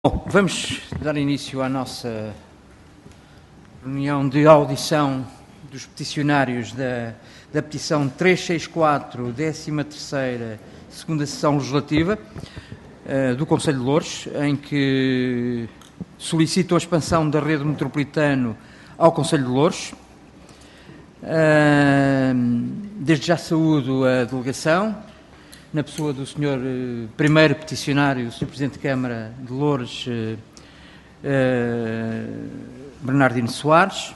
Bom, vamos dar início à nossa reunião de audição dos peticionários da petição 364, 13ª, segunda sessão legislativa do Conselho de Loures, em que solicitam a expansão da rede metropolitana ao Conselho de Loures. Desde já saúdo a delegação, na pessoa do Sr. Primeiro Peticionário, o Sr. Presidente de Câmara de Loures, Bernardino Soares.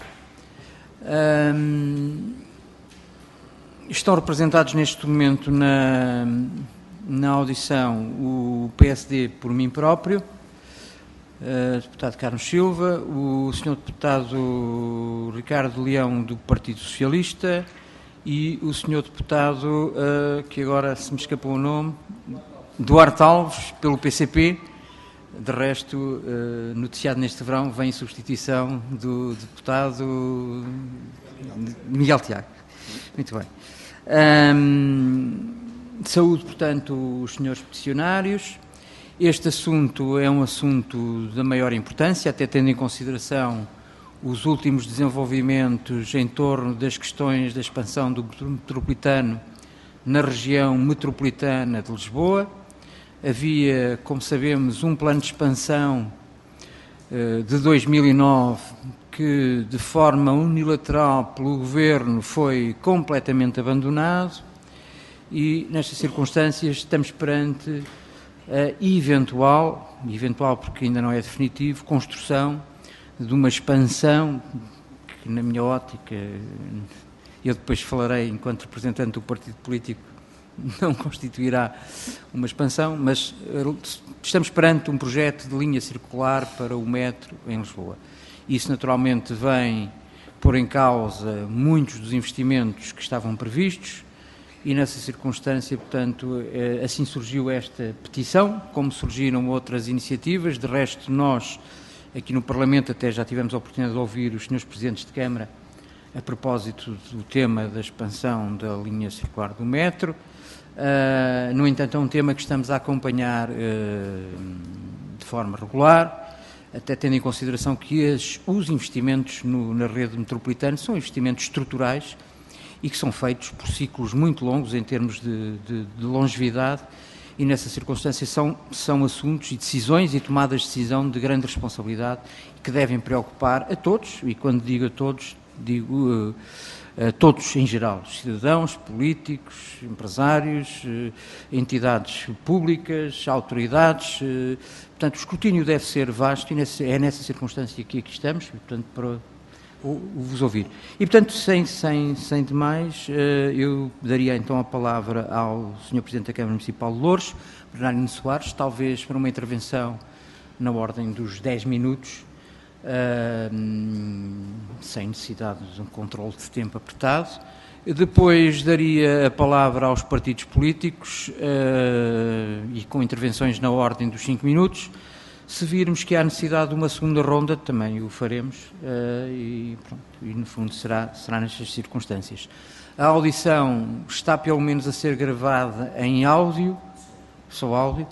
Estão representados neste momento na audição o PSD por mim próprio, o deputado Carlos Silva, o Sr. deputado Ricardo Leão do Partido Socialista e o Sr. deputado, que agora se me escapou o nome, Duarte Alves, pelo PCP. De resto, noticiado neste verão, vem em substituição do deputado Miguel Tiago. Muito bem. Saúdo, portanto, os senhores peticionários. Este assunto é um assunto da maior importância, até tendo em consideração os últimos desenvolvimentos em torno das questões da expansão do metropolitano na região metropolitana de Lisboa. Havia, como sabemos, um plano de expansão de 2009 que, de forma unilateral pelo Governo, foi completamente abandonado e, nestas circunstâncias, estamos perante a eventual porque ainda não é definitivo, construção de uma expansão que, na minha ótica, eu depois falarei enquanto representante do partido político, não constituirá uma expansão, mas estamos perante um projeto de linha circular para o metro em Lisboa. Isso naturalmente vem pôr em causa muitos dos investimentos que estavam previstos e nessa circunstância, portanto, assim surgiu esta petição, como surgiram outras iniciativas. De resto, nós aqui no Parlamento até já tivemos a oportunidade de ouvir os senhores Presidentes de Câmara a propósito do tema da expansão da linha circular do metro. No entanto, é um tema que estamos a acompanhar de forma regular, até tendo em consideração que os investimentos na rede metropolitana são investimentos estruturais e que são feitos por ciclos muito longos em termos de longevidade. E, nessa circunstância, são assuntos e decisões e tomadas de decisão de grande responsabilidade que devem preocupar a todos, e quando digo a todos, digo a todos em geral, cidadãos, políticos, empresários, entidades públicas, autoridades. Portanto, o escrutínio deve ser vasto e é nessa circunstância que aqui estamos, e, portanto, para vos ouvir. E, portanto, sem demais, eu daria então a palavra ao Sr. Presidente da Câmara Municipal de Loures, Bernardino Soares, talvez para uma intervenção na ordem dos 10 minutos, sem necessidade de um controle de tempo apertado. Depois daria a palavra aos partidos políticos e com intervenções na ordem dos 5 minutos. Se virmos que há necessidade de uma segunda ronda, também o faremos e no fundo será nestas circunstâncias. A audição está pelo menos a ser gravada em áudio, só áudio,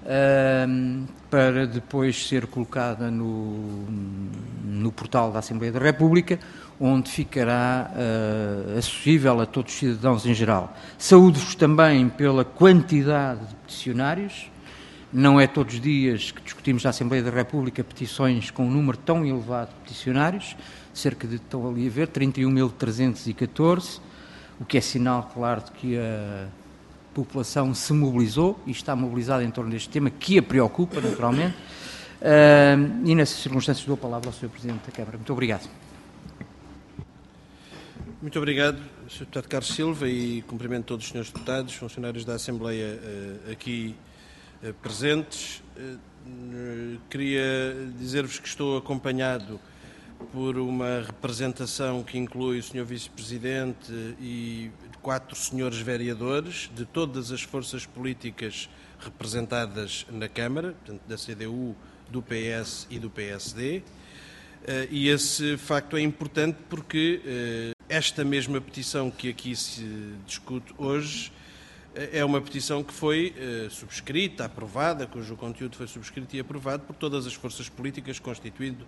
para depois ser colocada no portal da Assembleia da República, onde ficará acessível a todos os cidadãos em geral. Saúdo-vos também pela quantidade de peticionários. Não é todos os dias que discutimos na Assembleia da República petições com um número tão elevado de peticionários, cerca de, estão ali a ver, 31.314, o que é sinal, claro, de que a população se mobilizou e está mobilizada em torno deste tema, que a preocupa, naturalmente, e nessas circunstâncias dou a palavra ao Sr. Presidente da Câmara. Muito obrigado. Muito obrigado, Sr. Deputado Carlos Silva, e cumprimento todos os senhores deputados, funcionários da Assembleia aqui presentes. Queria dizer-vos que estou acompanhado por uma representação que inclui o Sr. Vice-Presidente e 4 senhores vereadores de todas as forças políticas representadas na Câmara, portanto, da CDU, do PS e do PSD. E esse facto é importante porque esta mesma petição que aqui se discute hoje é uma petição que foi subscrita, aprovada, cujo conteúdo foi subscrito e aprovado por todas as forças políticas, constituindo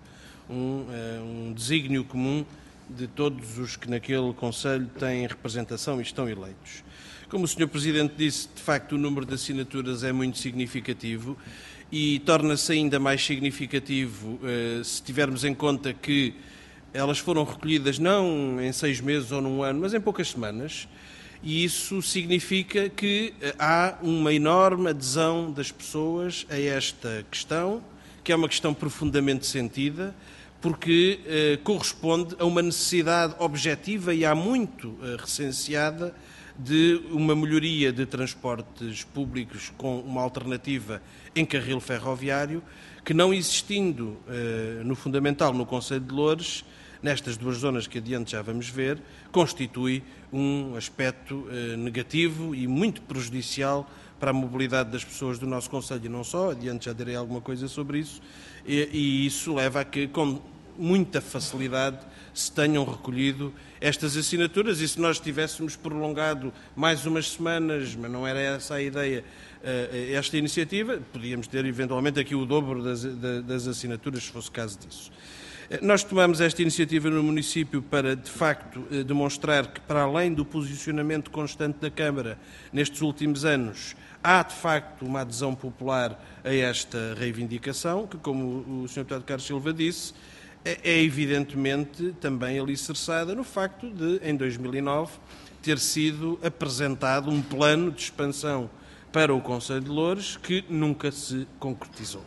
um desígnio comum de todos os que naquele Conselho têm representação e estão eleitos. Como o Sr. Presidente disse, de facto o número de assinaturas é muito significativo e torna-se ainda mais significativo se tivermos em conta que elas foram recolhidas não em 6 meses ou num ano, mas em poucas semanas. E isso significa que há uma enorme adesão das pessoas a esta questão, que é uma questão profundamente sentida, porque corresponde a uma necessidade objetiva e há muito recenseada de uma melhoria de transportes públicos com uma alternativa em carril ferroviário, que não existindo no fundamental no Concelho de Loures, nestas duas zonas que adiante já vamos ver, constitui um aspecto negativo e muito prejudicial para a mobilidade das pessoas do nosso Concelho e não só, adiante já direi alguma coisa sobre isso, e isso leva a que com muita facilidade se tenham recolhido estas assinaturas e se nós tivéssemos prolongado mais umas semanas, mas não era essa a ideia, esta iniciativa, podíamos ter eventualmente aqui o dobro das assinaturas, se fosse caso disso. Nós tomamos esta iniciativa no município para, de facto, demonstrar que, para além do posicionamento constante da Câmara nestes últimos anos, há, de facto, uma adesão popular a esta reivindicação, que, como o Sr. Deputado Carlos Silva disse, é evidentemente também alicerçada no facto de, em 2009, ter sido apresentado um plano de expansão para o Concelho de Loures que nunca se concretizou.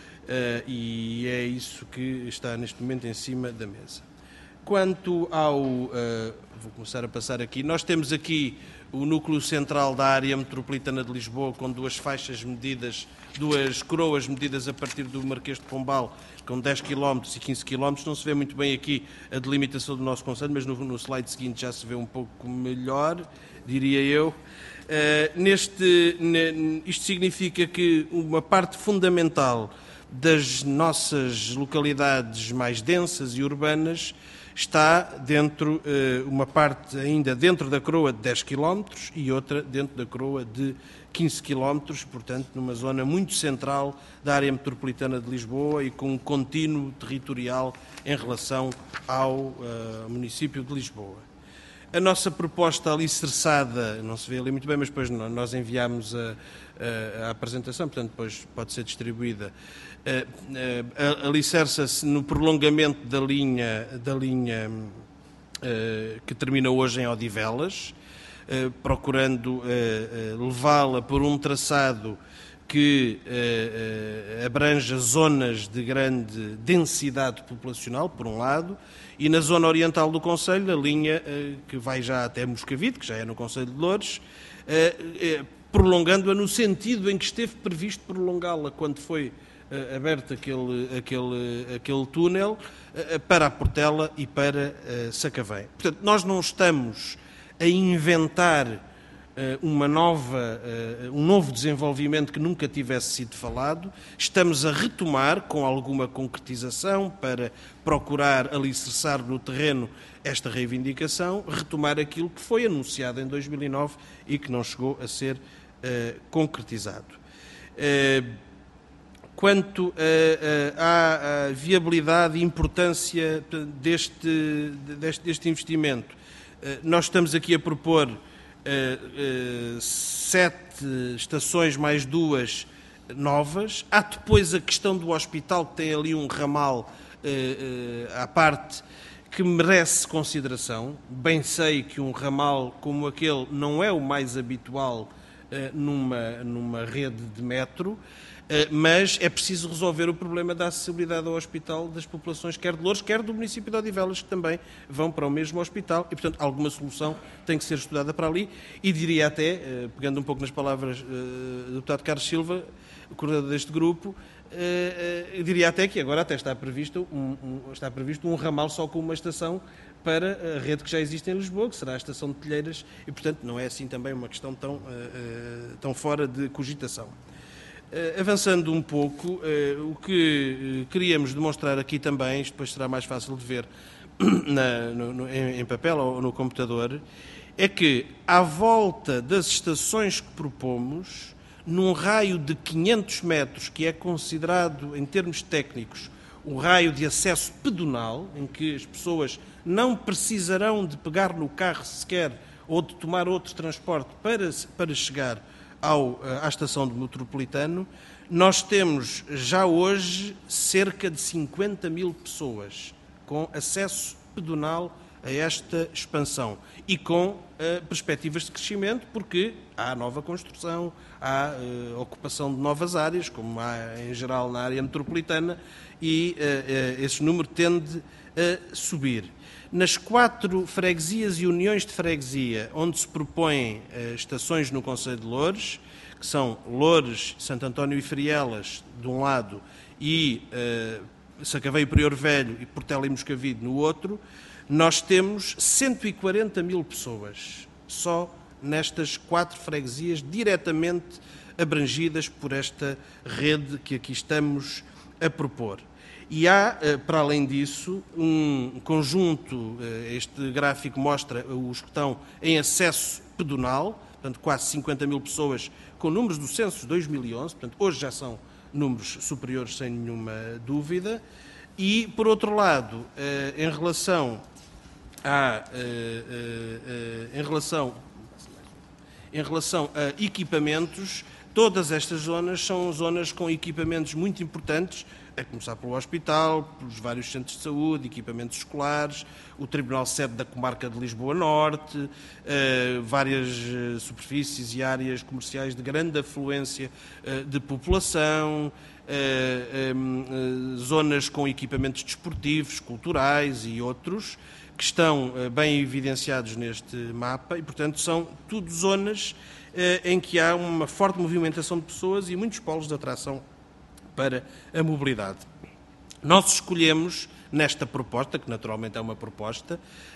E é isso que está neste momento em cima da mesa. Quanto ao... vou começar a passar aqui. Nós temos aqui o núcleo central da área metropolitana de Lisboa com duas faixas medidas, duas coroas medidas a partir do Marquês de Pombal, com 10 km e 15 km. Não se vê muito bem aqui a delimitação do nosso concelho, mas no slide seguinte já se vê um pouco melhor, diria eu. Isto significa que uma parte fundamental das nossas localidades mais densas e urbanas está dentro, uma parte ainda dentro da coroa de 10 km e outra dentro da coroa de 15 km, portanto numa zona muito central da área metropolitana de Lisboa e com um contínuo territorial em relação ao município de Lisboa. A nossa proposta alicerçada, não se vê ali muito bem, mas depois nós enviámos a apresentação, portanto depois pode ser distribuída, alicerça-se no prolongamento da linha que termina hoje em Odivelas, procurando levá-la por um traçado que abranja zonas de grande densidade populacional, por um lado, e na zona oriental do Concelho, a linha que vai já até Moscavide, que já é no Concelho de Loures, prolongando-a no sentido em que esteve previsto prolongá-la quando foi aberto aquele túnel para a Portela e para Sacavém. Portanto, nós não estamos a inventar um novo desenvolvimento que nunca tivesse sido falado, estamos a retomar com alguma concretização para procurar alicerçar no terreno esta reivindicação, retomar aquilo que foi anunciado em 2009 e que não chegou a ser concretizado. Quanto à viabilidade e importância deste investimento, nós estamos aqui a propor 7 estações mais 2 novas. Há depois a questão do hospital, que tem ali um ramal à parte que merece consideração. Bem sei que um ramal como aquele não é o mais habitual numa rede de metro, mas é preciso resolver o problema da acessibilidade ao hospital das populações, quer de Loures, quer do município de Odivelas, que também vão para o mesmo hospital, e, portanto, alguma solução tem que ser estudada para ali, e diria até, pegando um pouco nas palavras do deputado Carlos Silva, o coordenador deste grupo, diria até que agora até está previsto um ramal só com uma estação para a rede que já existe em Lisboa, que será a estação de Telheiras, e, portanto, não é assim também uma questão tão fora de cogitação. Avançando um pouco, o que queríamos demonstrar aqui também, isto depois será mais fácil de ver em papel ou no computador, é que, à volta das estações que propomos, num raio de 500 metros, que é considerado, em termos técnicos, o raio de acesso pedonal, em que as pessoas não precisarão de pegar no carro sequer ou de tomar outro transporte para chegar à estação de metropolitano, nós temos já hoje cerca de 50 mil pessoas com acesso pedonal a esta expansão e com perspectivas de crescimento, porque há nova construção, há ocupação de novas áreas, como há em geral na área metropolitana, e esse número tende a subir. Nas 4 freguesias e uniões de freguesia, onde se propõem estações no concelho de Loures, que são Loures, Santo António e Frielas, de um lado, e Sacavém e Prior Velho e Portela e Moscavide, no outro, nós temos 140 mil pessoas, só nestas 4 freguesias, diretamente abrangidas por esta rede que aqui estamos a propor. E há, para além disso, um conjunto, este gráfico mostra os que estão em acesso pedonal, portanto quase 50 mil pessoas com números do censo de 2011, portanto hoje já são números superiores sem nenhuma dúvida, e por outro lado, em relação a equipamentos, todas estas zonas são zonas com equipamentos muito importantes, a começar pelo hospital, pelos vários centros de saúde, equipamentos escolares, o Tribunal Sede da Comarca de Lisboa Norte, várias superfícies e áreas comerciais de grande afluência de população, zonas com equipamentos desportivos, culturais e outros, que estão bem evidenciados neste mapa e, portanto, são tudo zonas em que há uma forte movimentação de pessoas e muitos polos de atração para a mobilidade. Nós escolhemos, nesta proposta, que naturalmente é uma proposta,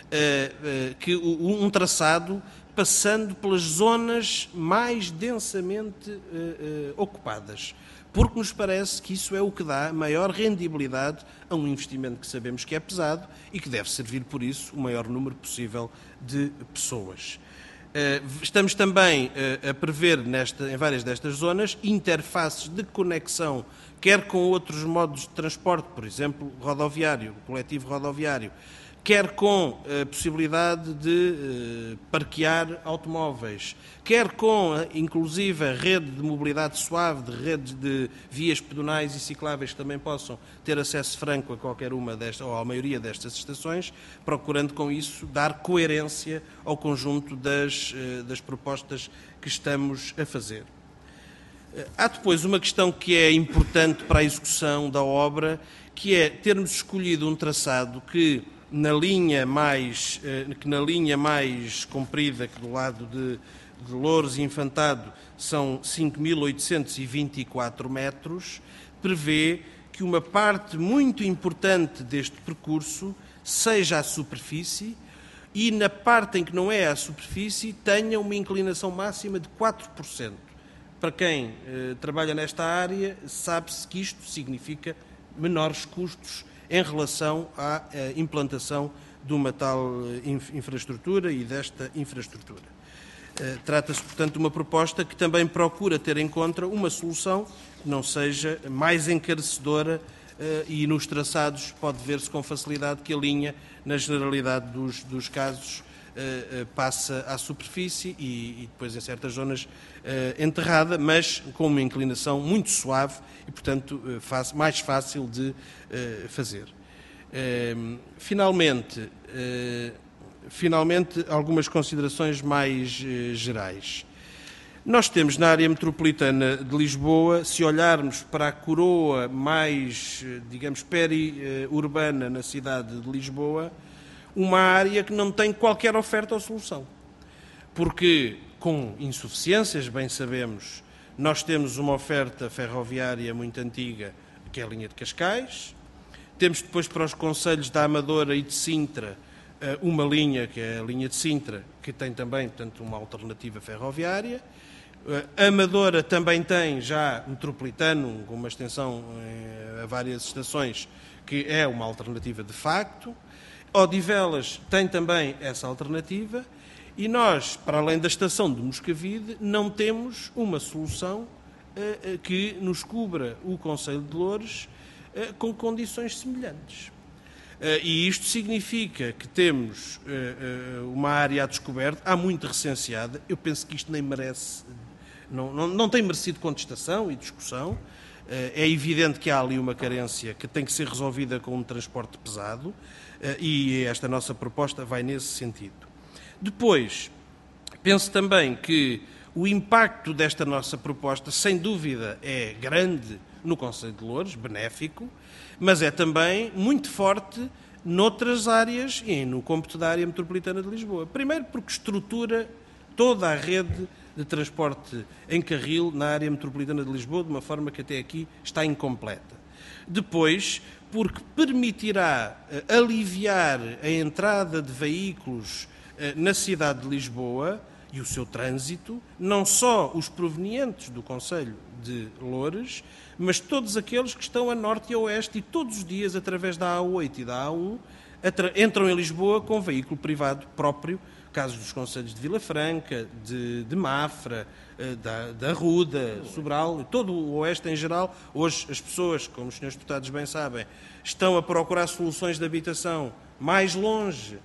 um traçado passando pelas zonas mais densamente ocupadas, porque nos parece que isso é o que dá maior rendibilidade a um investimento que sabemos que é pesado e que deve servir, por isso, o maior número possível de pessoas. Estamos também a prever, em várias destas zonas, interfaces de conexão, quer com outros modos de transporte, por exemplo, rodoviário, coletivo rodoviário, quer com a possibilidade de parquear automóveis, quer com, inclusive, a rede de mobilidade suave, de redes de vias pedonais e cicláveis que também possam ter acesso franco a qualquer uma destas, ou à maioria destas estações, procurando com isso dar coerência ao conjunto das propostas que estamos a fazer. Há depois uma questão que é importante para a execução da obra, que é termos escolhido um traçado que na linha mais comprida, que do lado de Loures e Infantado são 5.824 metros, prevê que uma parte muito importante deste percurso seja a superfície e na parte em que não é a superfície tenha uma inclinação máxima de 4%. Para quem trabalha nesta área, sabe-se que isto significa menores custos em relação à implantação de uma tal infraestrutura e desta infraestrutura. Trata-se, portanto, de uma proposta que também procura ter em conta uma solução que não seja mais encarecedora e nos traçados pode ver-se com facilidade que a linha, na generalidade dos casos, passa à superfície e depois em certas zonas enterrada, mas com uma inclinação muito suave e, portanto, mais fácil de fazer. Finalmente, algumas considerações mais gerais. Nós temos na área metropolitana de Lisboa, se olharmos para a coroa mais, digamos, peri-urbana na cidade de Lisboa, uma área que não tem qualquer oferta ou solução. Porque, com insuficiências, bem sabemos, nós temos uma oferta ferroviária muito antiga, que é a linha de Cascais. Temos depois para os concelhos da Amadora e de Sintra uma linha, que é a linha de Sintra, que tem também, portanto, uma alternativa ferroviária. A Amadora também tem já metropolitano, com uma extensão a várias estações, que é uma alternativa de facto. Odivelas tem também essa alternativa E nós, para além da estação de Moscavide, não temos uma solução que nos cubra o Concelho de Loures com condições semelhantes. E isto significa que temos uma área a descoberto, há muito recenseada. Eu penso que isto nem merece, não tem merecido contestação e discussão. É evidente que há ali uma carência que tem que ser resolvida com um transporte pesado e esta nossa proposta vai nesse sentido. Depois, penso também que o impacto desta nossa proposta, sem dúvida, é grande no Concelho de Loures, benéfico, mas é também muito forte noutras áreas e no cômputo da área metropolitana de Lisboa. Primeiro porque estrutura toda a rede de transporte em carril na área metropolitana de Lisboa de uma forma que até aqui está incompleta. Depois, porque permitirá aliviar a entrada de veículos na cidade de Lisboa e o seu trânsito, não só os provenientes do Concelho de Loures, mas todos aqueles que estão a norte e a oeste e todos os dias, através da A8 e da A1, entram em Lisboa com veículo privado próprio, casos dos concelhos de Vila Franca, de Mafra, da Ruda, Sobral, todo o oeste em geral. Hoje as pessoas, como os senhores deputados bem sabem, estão a procurar soluções de habitação mais longe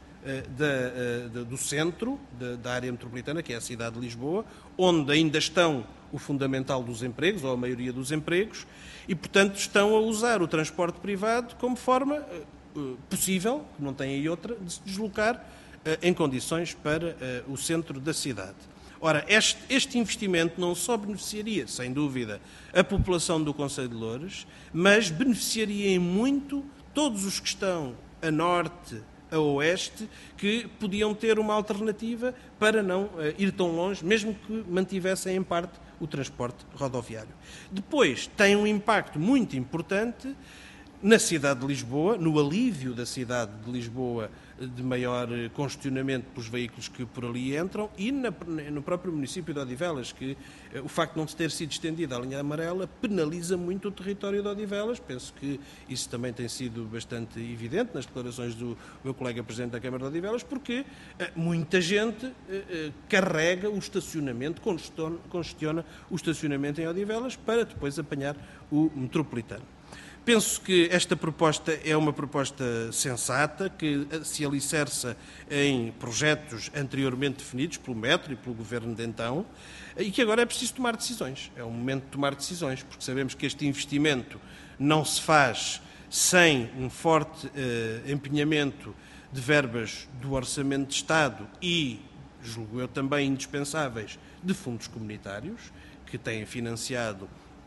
do centro da área metropolitana, que é a cidade de Lisboa, onde ainda estão o fundamental dos empregos, ou a maioria dos empregos, e, portanto, estão a usar o transporte privado como forma possível, que não tem aí outra, de se deslocar em condições para o centro da cidade. Ora, este investimento não só beneficiaria, sem dúvida, a população do Concelho de Loures, mas beneficiaria em muito todos os que estão a norte, a oeste, que podiam ter uma alternativa para não ir tão longe, mesmo que mantivessem em parte o transporte rodoviário. Depois, tem um impacto muito importante na cidade de Lisboa, no alívio da cidade de Lisboa de maior congestionamento pelos veículos que por ali entram, e no próprio município de Odivelas, que o facto de não ter sido estendida a linha amarela penaliza muito o território de Odivelas. Penso que isso também tem sido bastante evidente nas declarações do meu colega Presidente da Câmara de Odivelas, porque muita gente carrega o estacionamento, congestiona o estacionamento em Odivelas para depois apanhar o metropolitano. Penso que esta proposta é uma proposta sensata, que se alicerça em projetos anteriormente definidos pelo Metro e pelo Governo de então, e que agora é preciso tomar decisões. É o momento de tomar decisões, porque sabemos que este investimento não se faz sem um forte empenhamento de verbas do Orçamento de Estado e, julgo eu, também indispensáveis de fundos comunitários, que têm financiado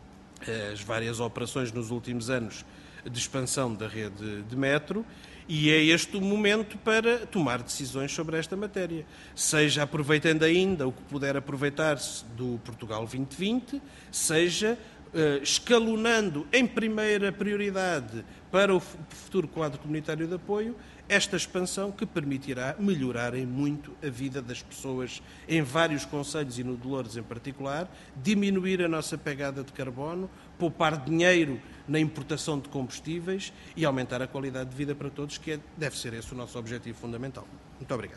as várias operações nos últimos anos de expansão da rede de metro, e é este o momento para tomar decisões sobre esta matéria, seja aproveitando ainda o que puder aproveitar-se do Portugal 2020, seja escalonando em primeira prioridade para o futuro quadro comunitário de apoio esta expansão, que permitirá melhorar em muito a vida das pessoas em vários concelhos e no de Loures em particular, diminuir a nossa pegada de carbono, poupar dinheiro na importação de combustíveis e aumentar a qualidade de vida para todos, que deve ser esse o nosso objetivo fundamental. Muito obrigado.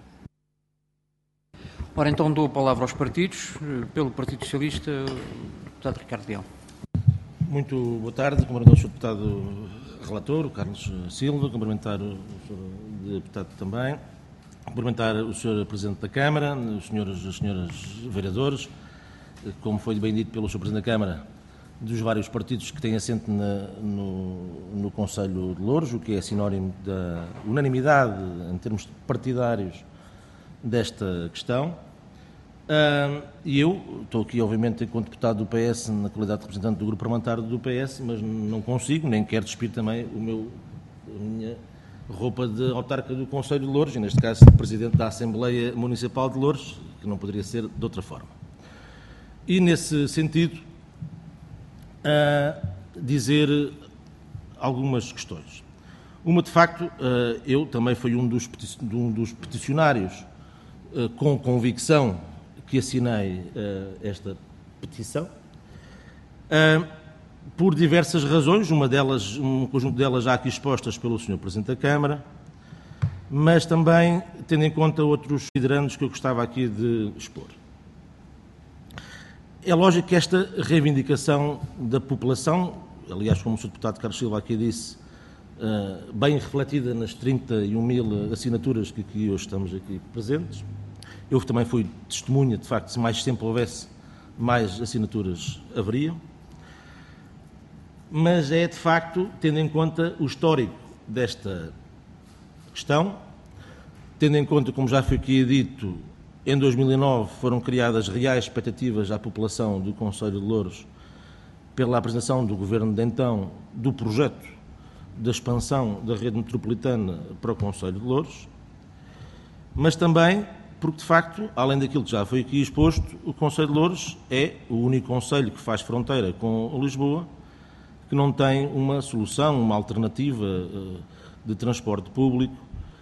Ora, então dou a palavra aos partidos. Pelo Partido Socialista, o deputado Ricardo Leão. Muito boa tarde. Cumprimentar o Sr. Deputado Relator, o Carlos Silva, cumprimentar o Sr. Deputado também, cumprimentar o Sr. Presidente da Câmara, os senhores e as senhoras vereadores, como foi bem dito pelo Sr. Presidente da Câmara, dos vários partidos que têm assento no Concelho de Loures, o que é sinónimo da unanimidade em termos partidários desta questão. E eu estou aqui, obviamente, enquanto deputado do PS, na qualidade de representante do grupo parlamentar do PS, mas não consigo, nem quero despir também a minha roupa de autarca do Concelho de Loures, e neste caso de Presidente da Assembleia Municipal de Loures, que não poderia ser de outra forma. E, nesse sentido, dizer algumas questões. Uma, de facto, eu também fui um dos peticionários com convicção que assinei esta petição, por diversas razões, um conjunto delas já aqui expostas pelo Sr. Presidente da Câmara, mas também tendo em conta outros considerandos que eu gostava aqui de expor. É lógico que esta reivindicação da população, aliás, como o Sr. Deputado Carlos Silva aqui disse, bem refletida nas 31.000 assinaturas que aqui hoje estamos aqui presentes, eu também fui testemunha, de facto, se mais tempo houvesse, mais assinaturas haveriam, mas é, de facto, tendo em conta o histórico desta questão, tendo em conta, como já foi aqui dito, em 2009 foram criadas reais expectativas à população do Concelho de Louros pela apresentação do Governo de então do projeto da expansão da rede metropolitana para o Concelho de Louros, mas também porque, de facto, além daquilo que já foi aqui exposto, o Concelho de Louros é o único concelho que faz fronteira com Lisboa, que não tem uma solução, uma alternativa de transporte público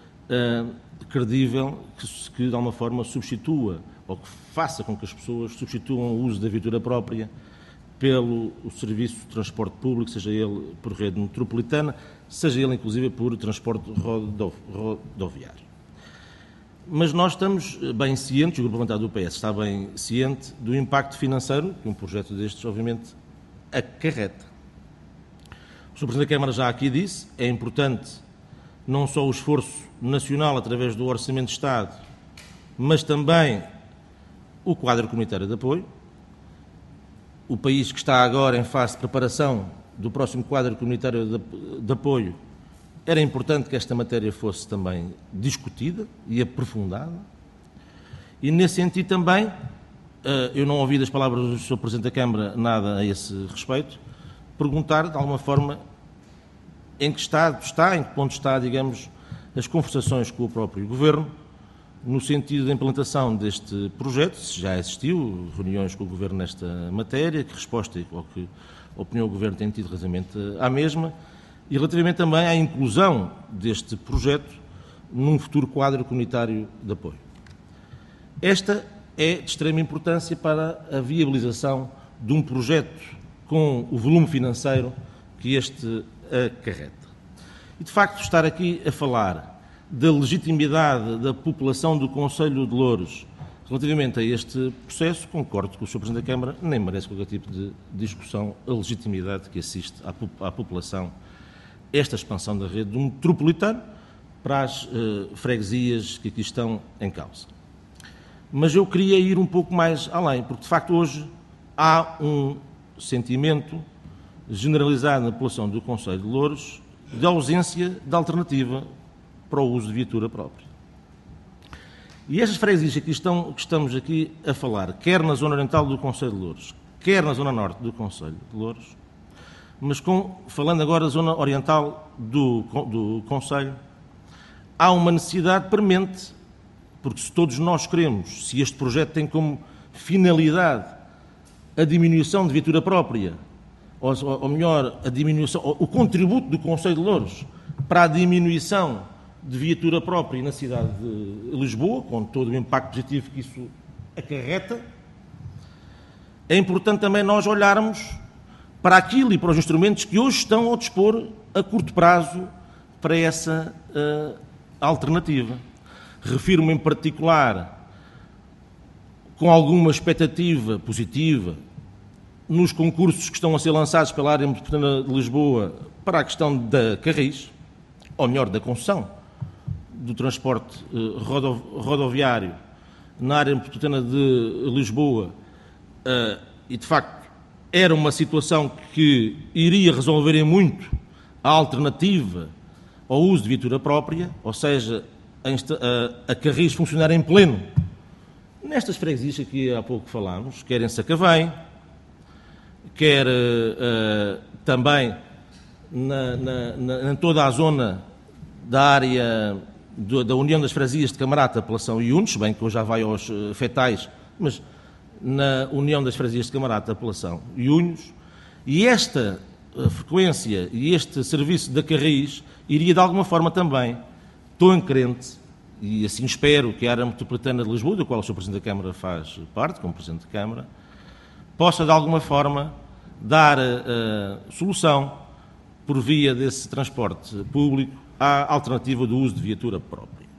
credível que de alguma forma substitua ou que faça com que as pessoas substituam o uso da viatura própria pelo serviço de transporte público, seja ele por rede metropolitana, seja ele inclusive por transporte rodoviário. Mas nós estamos bem cientes, o Grupo Parlamentar do PS está bem ciente do impacto financeiro que um projeto destes, obviamente, acarreta. O Sr. Presidente da Câmara já aqui disse, é importante não só o esforço nacional através do Orçamento de Estado, mas também o quadro comunitário de apoio. O país que está agora em fase de preparação do próximo quadro comunitário de apoio, era importante que esta matéria fosse também discutida e aprofundada. E nesse sentido também, eu não ouvi das palavras do Sr. Presidente da Câmara nada a esse respeito, perguntar de alguma forma em que estado está, em que ponto está, digamos, as conversações com o próprio Governo, no sentido da implementação deste projeto, se já existiu reuniões com o Governo nesta matéria, que resposta ou que opinião o Governo tem tido relativamente à mesma, e relativamente também à inclusão deste projeto num futuro quadro comunitário de apoio. Esta é de extrema importância para a viabilização de um projeto com o volume financeiro que este acarreta. E, de facto, estar aqui a falar da legitimidade da população do Concelho de Louros relativamente a este processo, concordo com o Sr. Presidente da Câmara, nem merece qualquer tipo de discussão a legitimidade que assiste à população esta expansão da rede do metropolitano para as freguesias que aqui estão em causa. Mas eu queria ir um pouco mais além, porque, de facto, hoje há um sentimento generalizado na população do Concelho de Louros de ausência de alternativa para o uso de viatura própria. E estas freguesias que estamos aqui a falar, quer na zona oriental do Concelho de Louros, quer na zona norte do Concelho de Louros, mas falando agora da zona oriental do Concelho, há uma necessidade premente, porque se todos nós queremos, se este projeto tem como finalidade a diminuição de viatura própria, ou melhor, a diminuição, o contributo do Concelho de Louros para a diminuição de viatura própria na cidade de Lisboa, com todo o impacto positivo que isso acarreta, é importante também nós olharmos para aquilo e para os instrumentos que hoje estão ao dispor a curto prazo para essa alternativa. Refiro-me em particular, com alguma expectativa positiva, nos concursos que estão a ser lançados pela área metropolitana de Lisboa para a questão da Carris, ou melhor, da concessão do transporte rodoviário na área metropolitana de Lisboa, e de facto era uma situação que iria resolver em muito a alternativa ao uso de viatura própria, ou seja, a Carris funcionar em pleno nestas freguesias que aqui há pouco falámos, quer em Sacavém, quer também em toda a zona da área da União das Freguesias de Camarata, Apelação e Unes, bem que hoje já vai aos fetais, mas na União das Freguesias de Camarata, Apelação e Unes, e esta frequência e este serviço da Carris iria de alguma forma também, estou crente, e assim espero que a área metropolitana de Lisboa, do qual o Sr. Presidente da Câmara faz parte, como Presidente da Câmara, possa de alguma forma dar solução por via desse transporte público à alternativa do uso de viatura própria.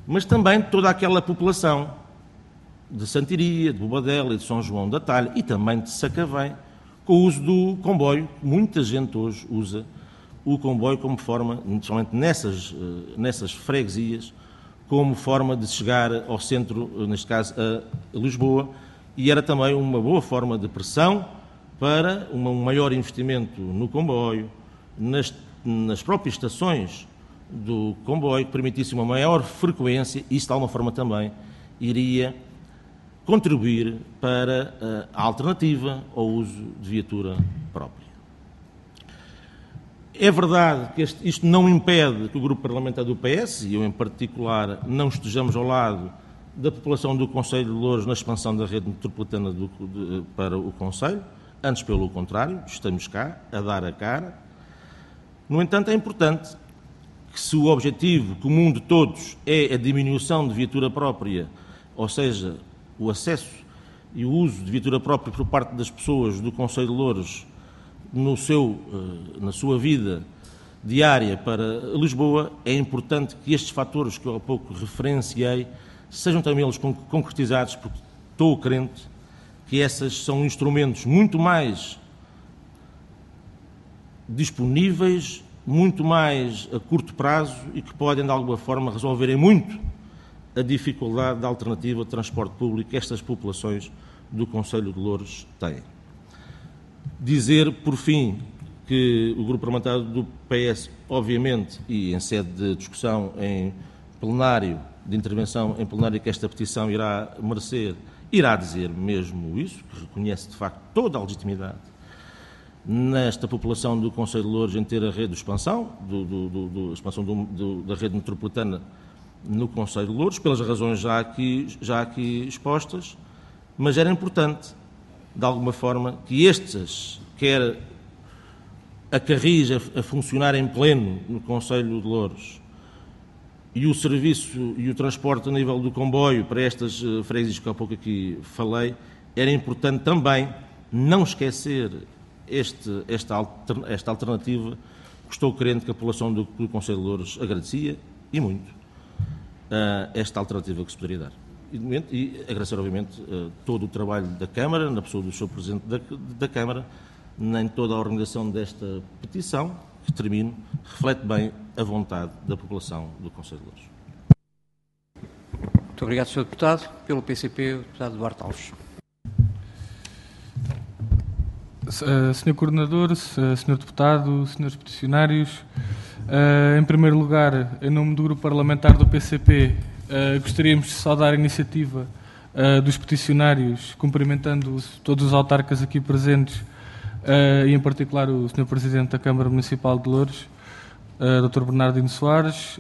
mas também toda aquela população de Santiria, de Bobadela e de São João da Talha e também de Sacavém, com o uso do comboio. Muita gente hoje usa o comboio como forma, principalmente nessas freguesias, como forma de chegar ao centro, neste caso a Lisboa, e era também uma boa forma de pressão para um maior investimento no comboio, nas próprias estações do comboio, que permitisse uma maior frequência, e isso de alguma forma também iria contribuir para a alternativa ao uso de viatura própria. É verdade que isto não impede que o grupo parlamentar do PS, e eu em particular, não estejamos ao lado da população do Concelho de Louros na expansão da rede metropolitana para o Concelho, antes pelo contrário, estamos cá a dar a cara. No entanto, é importante que, se o objetivo comum de todos é a diminuição de viatura própria, ou seja, o acesso e o uso de viatura própria por parte das pessoas do Concelho de Louros na sua vida diária para Lisboa, é importante que estes fatores que eu há pouco referenciei sejam também eles concretizados, porque estou crente que esses são instrumentos muito mais disponíveis, muito mais a curto prazo e que podem, de alguma forma, resolverem muito a dificuldade da alternativa de transporte público que estas populações do Concelho de Louros têm. Dizer, por fim, que o grupo parlamentar do PS, obviamente, e em sede de discussão em plenário, de intervenção em plenário que esta petição irá merecer, irá dizer mesmo isso, que reconhece de facto toda a legitimidade nesta população do Concelho de Louros em ter a rede de expansão, da rede metropolitana no Concelho de Louros, pelas razões já aqui expostas, mas era importante, de alguma forma, que quer a Carris a funcionar em pleno no Concelho de Louros e o serviço e o transporte a nível do comboio para estas freguesias que há pouco aqui falei, era importante também não esquecer esta alternativa, que estou crente que a população do Concelho de Louros agradecia, e muito, esta alternativa que se poderia dar. E agradecer, obviamente, todo o trabalho da Câmara, na pessoa do Sr. Presidente da Câmara, nem toda a organização desta petição, que termino, reflete bem a vontade da população do Concelho de Louros. Muito obrigado, Sr. Deputado. Pelo PCP, o Deputado Duarte Alves. Sr. Coordenador, Sr. Deputado, Srs. Peticionários, em primeiro lugar, em nome do Grupo Parlamentar do PCP, gostaríamos de saudar a iniciativa dos peticionários, cumprimentando todos os autarcas aqui presentes, e em particular o Sr. Presidente da Câmara Municipal de Louros, Dr. Bernardino Soares.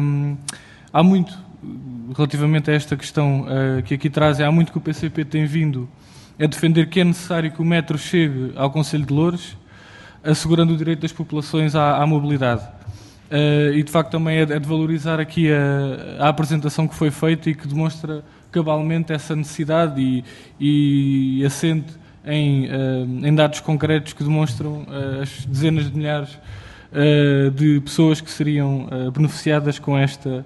Há muito, relativamente a esta questão que aqui trazem, há muito que o PCP tem vindo a defender que é necessário que o metro chegue ao Concelho de Louros, assegurando o direito das populações à mobilidade. E, de facto, também é de valorizar aqui a apresentação que foi feita e que demonstra cabalmente essa necessidade e assente em dados concretos que demonstram as dezenas de milhares de pessoas que seriam beneficiadas com este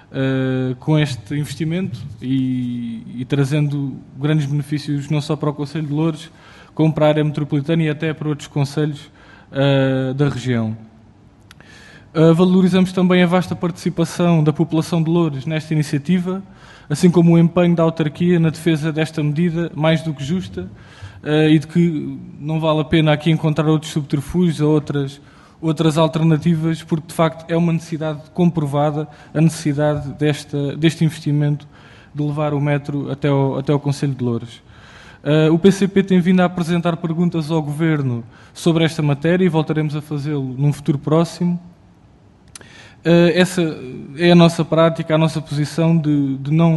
investimento e trazendo grandes benefícios não só para o Concelho de Louros, como para a área metropolitana e até para outros concelhos da região. Valorizamos também a vasta participação da população de Louros nesta iniciativa, assim como o empenho da autarquia na defesa desta medida, mais do que justa, e de que não vale a pena aqui encontrar outros subterfúgios ou outras alternativas, porque de facto é uma necessidade comprovada, a necessidade deste investimento de levar o metro até ao Concelho de Louros. O PCP tem vindo a apresentar perguntas ao Governo sobre esta matéria e voltaremos a fazê-lo num futuro próximo. Essa é a nossa prática, a nossa posição de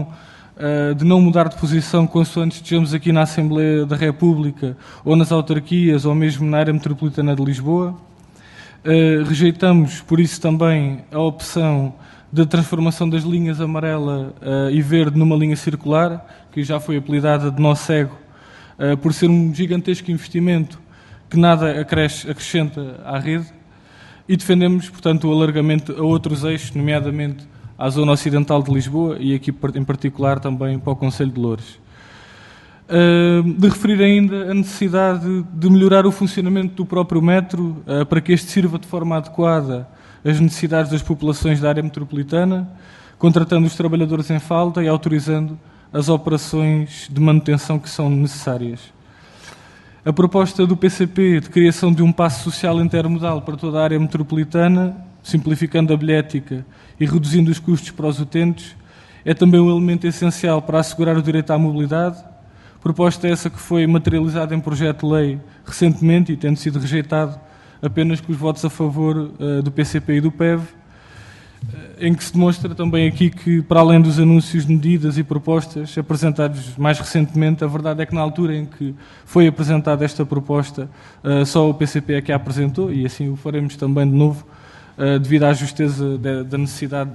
não mudar de posição consoante estejamos aqui na Assembleia da República ou nas autarquias ou mesmo na área metropolitana de Lisboa. Rejeitamos, por isso, também a opção da transformação das linhas amarela e verde numa linha circular, que já foi apelidada de nó cego, por ser um gigantesco investimento que nada acrescenta à rede. E defendemos, portanto, o alargamento a outros eixos, nomeadamente à zona ocidental de Lisboa e aqui em particular também para o concelho de Loures. De referir ainda a necessidade de melhorar o funcionamento do próprio metro para que este sirva de forma adequada às necessidades das populações da área metropolitana, contratando os trabalhadores em falta e autorizando as operações de manutenção que são necessárias. A proposta do PCP de criação de um passe social intermodal para toda a área metropolitana, simplificando a bilhética e reduzindo os custos para os utentes, é também um elemento essencial para assegurar o direito à mobilidade. Proposta essa que foi materializada em projeto de lei recentemente e tendo sido rejeitado apenas com os votos a favor do PCP e do PEV, em que se demonstra também aqui que, para além dos anúncios de medidas e propostas apresentados mais recentemente, a verdade é que na altura em que foi apresentada esta proposta, só o PCP é que a apresentou, e assim o faremos também de novo, devido à justeza da necessidade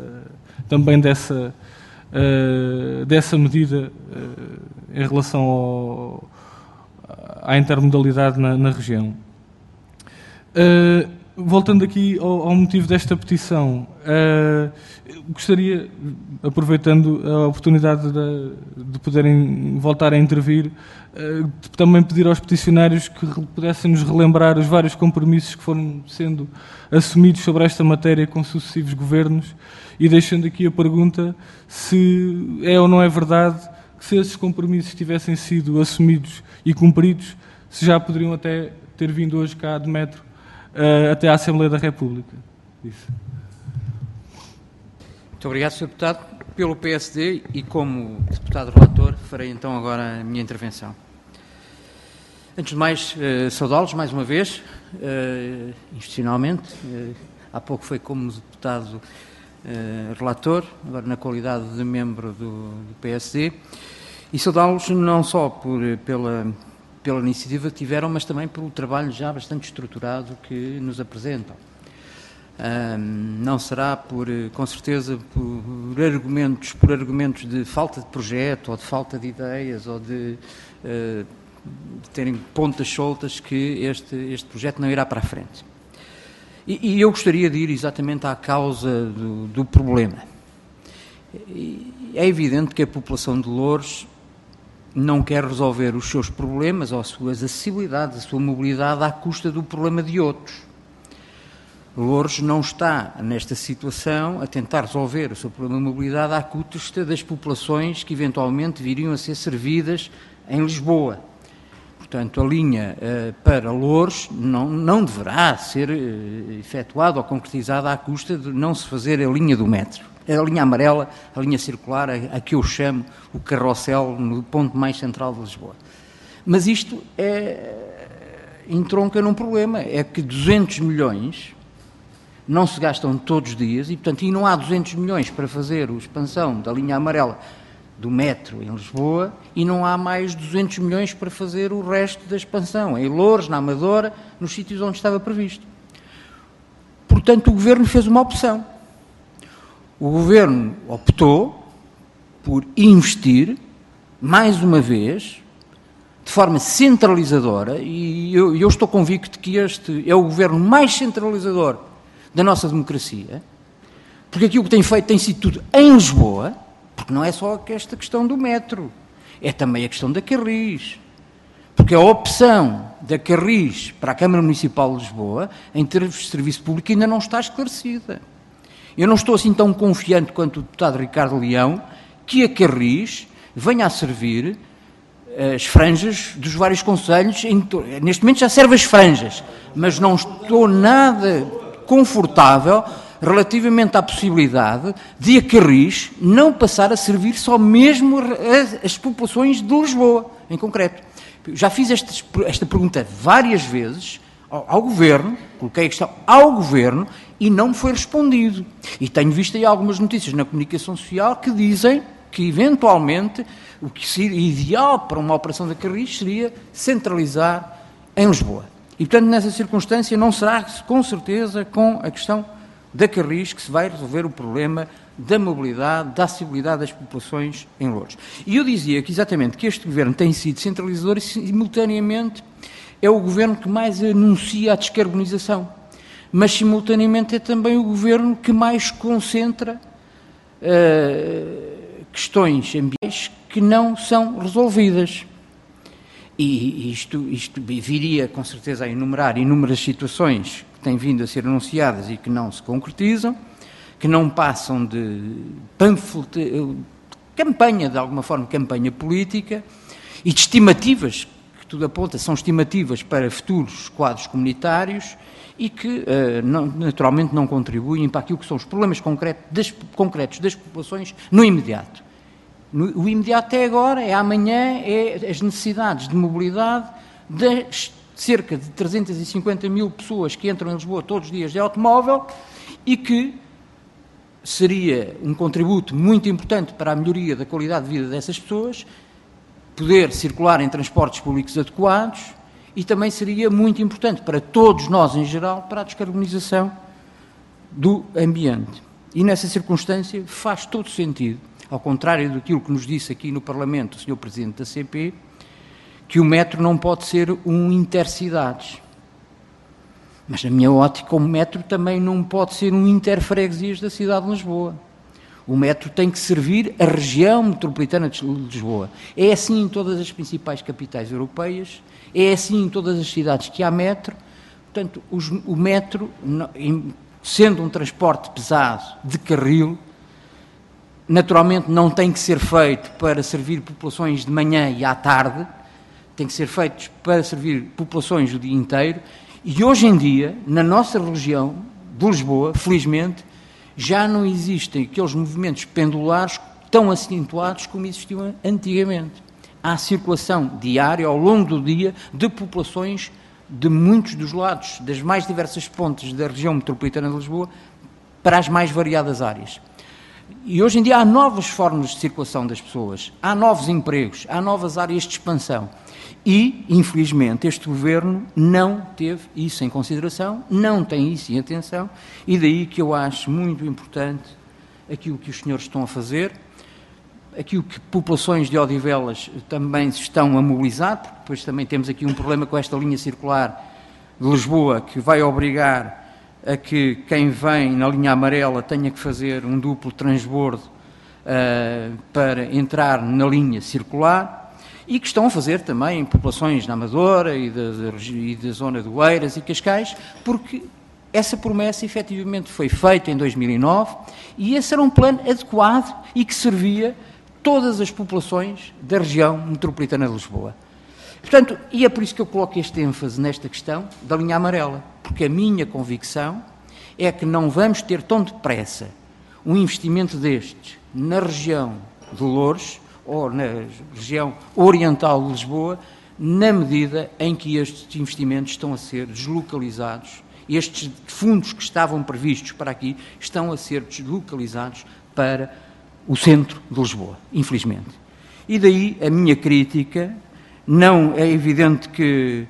dessa medida em relação à intermodalidade na região. Voltando aqui ao motivo desta petição, gostaria, aproveitando a oportunidade de poderem voltar a intervir, de também pedir aos peticionários que pudessem nos relembrar os vários compromissos que foram sendo assumidos sobre esta matéria com sucessivos governos, e deixando aqui a pergunta se é ou não é verdade que, se esses compromissos tivessem sido assumidos e cumpridos, se já poderiam até ter vindo hoje cá de metro até à Assembleia da República. Isso. Muito obrigado, Sr. Deputado. Pelo PSD e como deputado relator, farei então agora a minha intervenção. Antes de mais, saudá-los mais uma vez, institucionalmente. Há pouco foi como deputado relator, agora na qualidade de membro do PSD. E saudá-los não só pela iniciativa que tiveram, mas também pelo trabalho já bastante estruturado que nos apresentam. Não será com certeza por argumentos de falta de projeto ou de falta de ideias ou de terem pontas soltas que este projeto não irá para a frente. E eu gostaria de ir exatamente à causa do problema. É evidente que a população de Loures não quer resolver os seus problemas ou as suas acessibilidades, a sua mobilidade à custa do problema de outros. Loures não está, nesta situação, a tentar resolver o seu problema de mobilidade à custa das populações que eventualmente viriam a ser servidas em Lisboa. Portanto, a linha para Loures não deverá ser efetuada ou concretizada à custa de não se fazer a linha do metro. A linha amarela, a linha circular, a que eu chamo o carrossel no ponto mais central de Lisboa. Mas isto entronca num problema, é que 200 milhões não se gastam todos os dias e, portanto, não há 200 milhões para fazer a expansão da linha amarela do metro em Lisboa e não há mais 200 milhões para fazer o resto da expansão, em Loures, na Amadora, nos sítios onde estava previsto. Portanto, o Governo fez uma opção. O Governo optou por investir, mais uma vez, de forma centralizadora, e eu estou convicto que este é o Governo mais centralizador da nossa democracia, porque aquilo que tem feito tem sido tudo em Lisboa, porque não é só esta questão do metro, é também a questão da Carris, porque a opção da Carris para a Câmara Municipal de Lisboa, em termos de serviço público, ainda não está esclarecida. Eu não estou assim tão confiante quanto o deputado Ricardo Leão que a Carris venha a servir as franjas dos vários concelhos. Neste momento já serve as franjas, mas não estou nada confortável relativamente à possibilidade de a Carris não passar a servir só mesmo as populações de Lisboa, em concreto. Já fiz esta pergunta várias vezes ao Governo, coloquei a questão ao Governo e não me foi respondido. E tenho visto aí algumas notícias na comunicação social que dizem que, eventualmente, o que seria ideal para uma operação da Carris seria centralizar em Lisboa. E, portanto, nessa circunstância não será, com certeza, com a questão da Carris que se vai resolver o problema da mobilidade, da acessibilidade das populações em Loures. E eu dizia que, exatamente, que este Governo tem sido centralizador e, simultaneamente, é o Governo que mais anuncia a descarbonização, mas, simultaneamente, é também o Governo que mais concentra questões ambientais que não são resolvidas. E isto viria, com certeza, a enumerar inúmeras situações que têm vindo a ser anunciadas e que não se concretizam, que não passam de campanha, de alguma forma, campanha política, e de estimativas, que tudo aponta, são estimativas para futuros quadros comunitários e que, naturalmente, não contribuem para aquilo que são os problemas concretos das populações no imediato. O imediato é agora, é amanhã, é as necessidades de mobilidade das cerca de 350 mil pessoas que entram em Lisboa todos os dias de automóvel e que seria um contributo muito importante para a melhoria da qualidade de vida dessas pessoas, poder circular em transportes públicos adequados, e também seria muito importante para todos nós em geral, para a descarbonização do ambiente. E nessa circunstância faz todo sentido, ao contrário daquilo que nos disse aqui no Parlamento o Sr. Presidente da CP, que o metro não pode ser um intercidades. Mas, na minha ótica, o metro também não pode ser um interfreguesias da cidade de Lisboa. O metro tem que servir a região metropolitana de Lisboa. É assim em todas as principais capitais europeias, é assim em todas as cidades que há metro. Portanto, o metro, sendo um transporte pesado de carril, naturalmente não tem que ser feito para servir populações de manhã e à tarde, tem que ser feito para servir populações o dia inteiro. E hoje em dia, na nossa região de Lisboa, felizmente, já não existem aqueles movimentos pendulares tão acentuados como existiam antigamente. Há circulação diária, ao longo do dia, de populações de muitos dos lados, das mais diversas pontas da região metropolitana de Lisboa, para as mais variadas áreas. E hoje em dia há novas formas de circulação das pessoas, há novos empregos, há novas áreas de expansão. E, infelizmente, este Governo não teve isso em consideração, não tem isso em atenção, e daí que eu acho muito importante aquilo que os senhores estão a fazer, aquilo que populações de Odivelas também se estão a mobilizar, porque depois também temos aqui um problema com esta linha circular de Lisboa, que vai obrigar a que quem vem na linha amarela tenha que fazer um duplo transbordo para entrar na linha circular, e que estão a fazer também em populações na Amadora e da zona do Eiras e Cascais, porque essa promessa efetivamente foi feita em 2009 e esse era um plano adequado e que servia todas as populações da região metropolitana de Lisboa. Portanto, e é por isso que eu coloco este ênfase nesta questão da linha amarela, porque a minha convicção é que não vamos ter tão depressa um investimento destes na região de Loures, ou na região oriental de Lisboa, na medida em que estes investimentos estão a ser deslocalizados, estes fundos que estavam previstos para aqui estão a ser deslocalizados para o centro de Lisboa, infelizmente. E daí a minha crítica. Não é evidente que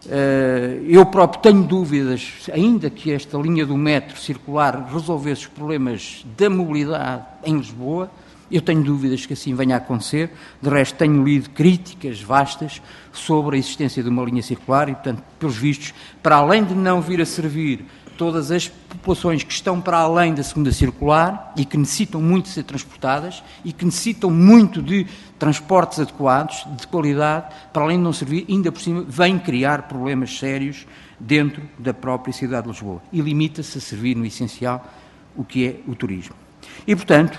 eu próprio tenho dúvidas, ainda que esta linha do metro circular resolvesse os problemas da mobilidade em Lisboa, eu tenho dúvidas que assim venha a acontecer. De resto, tenho lido críticas vastas sobre a existência de uma linha circular e, portanto, pelos vistos, para além de não vir a servir todas as populações que estão para além da segunda circular e que necessitam muito de ser transportadas e que necessitam muito de transportes adequados, de qualidade, para além de não servir, ainda por cima, vem criar problemas sérios dentro da própria cidade de Lisboa e limita-se a servir no essencial o que é o turismo. E, portanto,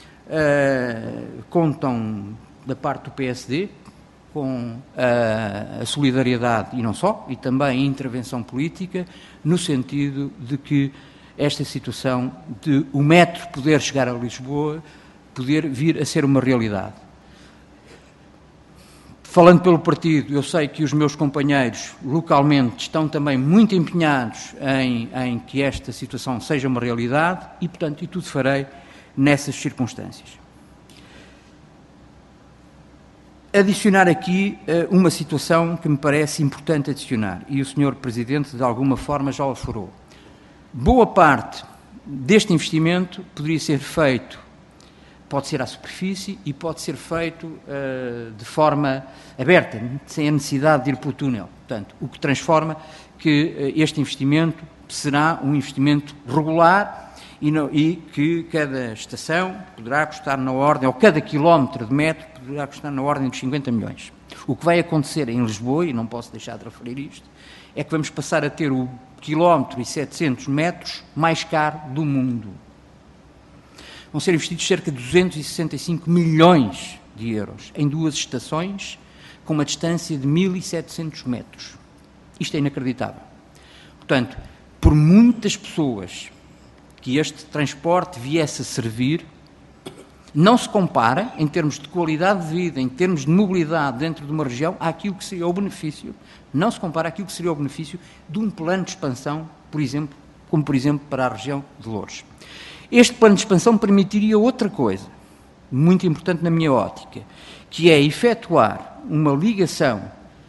contam da parte do PSD com a solidariedade, e não só, e também a intervenção política, no sentido de que esta situação de o metro poder chegar a Lisboa, poder vir a ser uma realidade. Falando pelo partido, eu sei que os meus companheiros localmente estão também muito empenhados em que esta situação seja uma realidade e, portanto, e tudo farei nessas circunstâncias. Adicionar aqui uma situação que me parece importante adicionar, e o Sr. Presidente, de alguma forma, já o aflorou. Boa parte deste investimento poderia ser feito, pode ser à superfície e pode ser feito de forma aberta, sem a necessidade de ir pelo túnel. Portanto, o que transforma que este investimento será um investimento regular e que cada estação poderá custar na ordem, ou cada quilómetro de metro poderá custar na ordem de 50 milhões. O que vai acontecer em Lisboa, e não posso deixar de referir isto, é que vamos passar a ter o quilómetro e 700 metros mais caro do mundo. Vão ser investidos cerca de 265 milhões de euros em 2 estações, com uma distância de 1.700 metros. Isto é inacreditável. Portanto, por muitas pessoas que este transporte viesse a servir, não se compara, em termos de qualidade de vida, em termos de mobilidade dentro de uma região, àquilo que seria o benefício, não se compara àquilo que seria o benefício de um plano de expansão, por exemplo, como por exemplo para a região de Loures. Este plano de expansão permitiria outra coisa, muito importante na minha ótica, que é efetuar uma ligação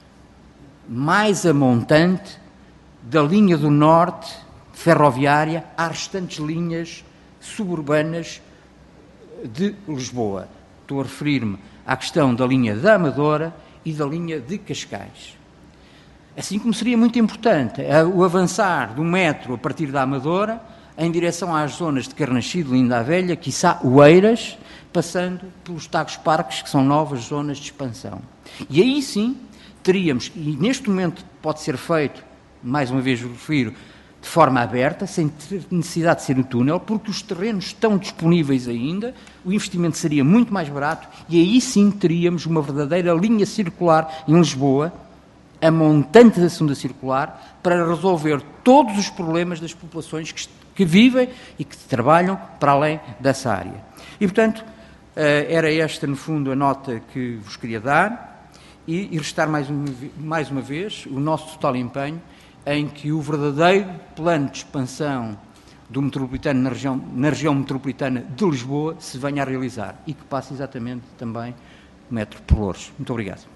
mais a montante da linha do norte ferroviária às restantes linhas suburbanas de Lisboa. Estou a referir-me à questão da linha da Amadora e da linha de Cascais. Assim como seria muito importante o avançar do metro a partir da Amadora em direção às zonas de Carnaxide, Linda a Velha, quiçá Oeiras, passando pelos Tagus Parques, que são novas zonas de expansão. E aí sim teríamos, e neste momento pode ser feito, mais uma vez refiro, de forma aberta, sem ter necessidade de ser no túnel, porque os terrenos estão disponíveis ainda, o investimento seria muito mais barato e aí sim teríamos uma verdadeira linha circular em Lisboa, a montante da segunda circular, para resolver todos os problemas das populações que vivem e que trabalham para além dessa área. E, portanto, era esta, no fundo, a nota que vos queria dar e restar mais uma vez o nosso total empenho em que o verdadeiro plano de expansão do metropolitano na região metropolitana de Lisboa se venha a realizar e que passe exatamente também o metro por Loures. Muito obrigado.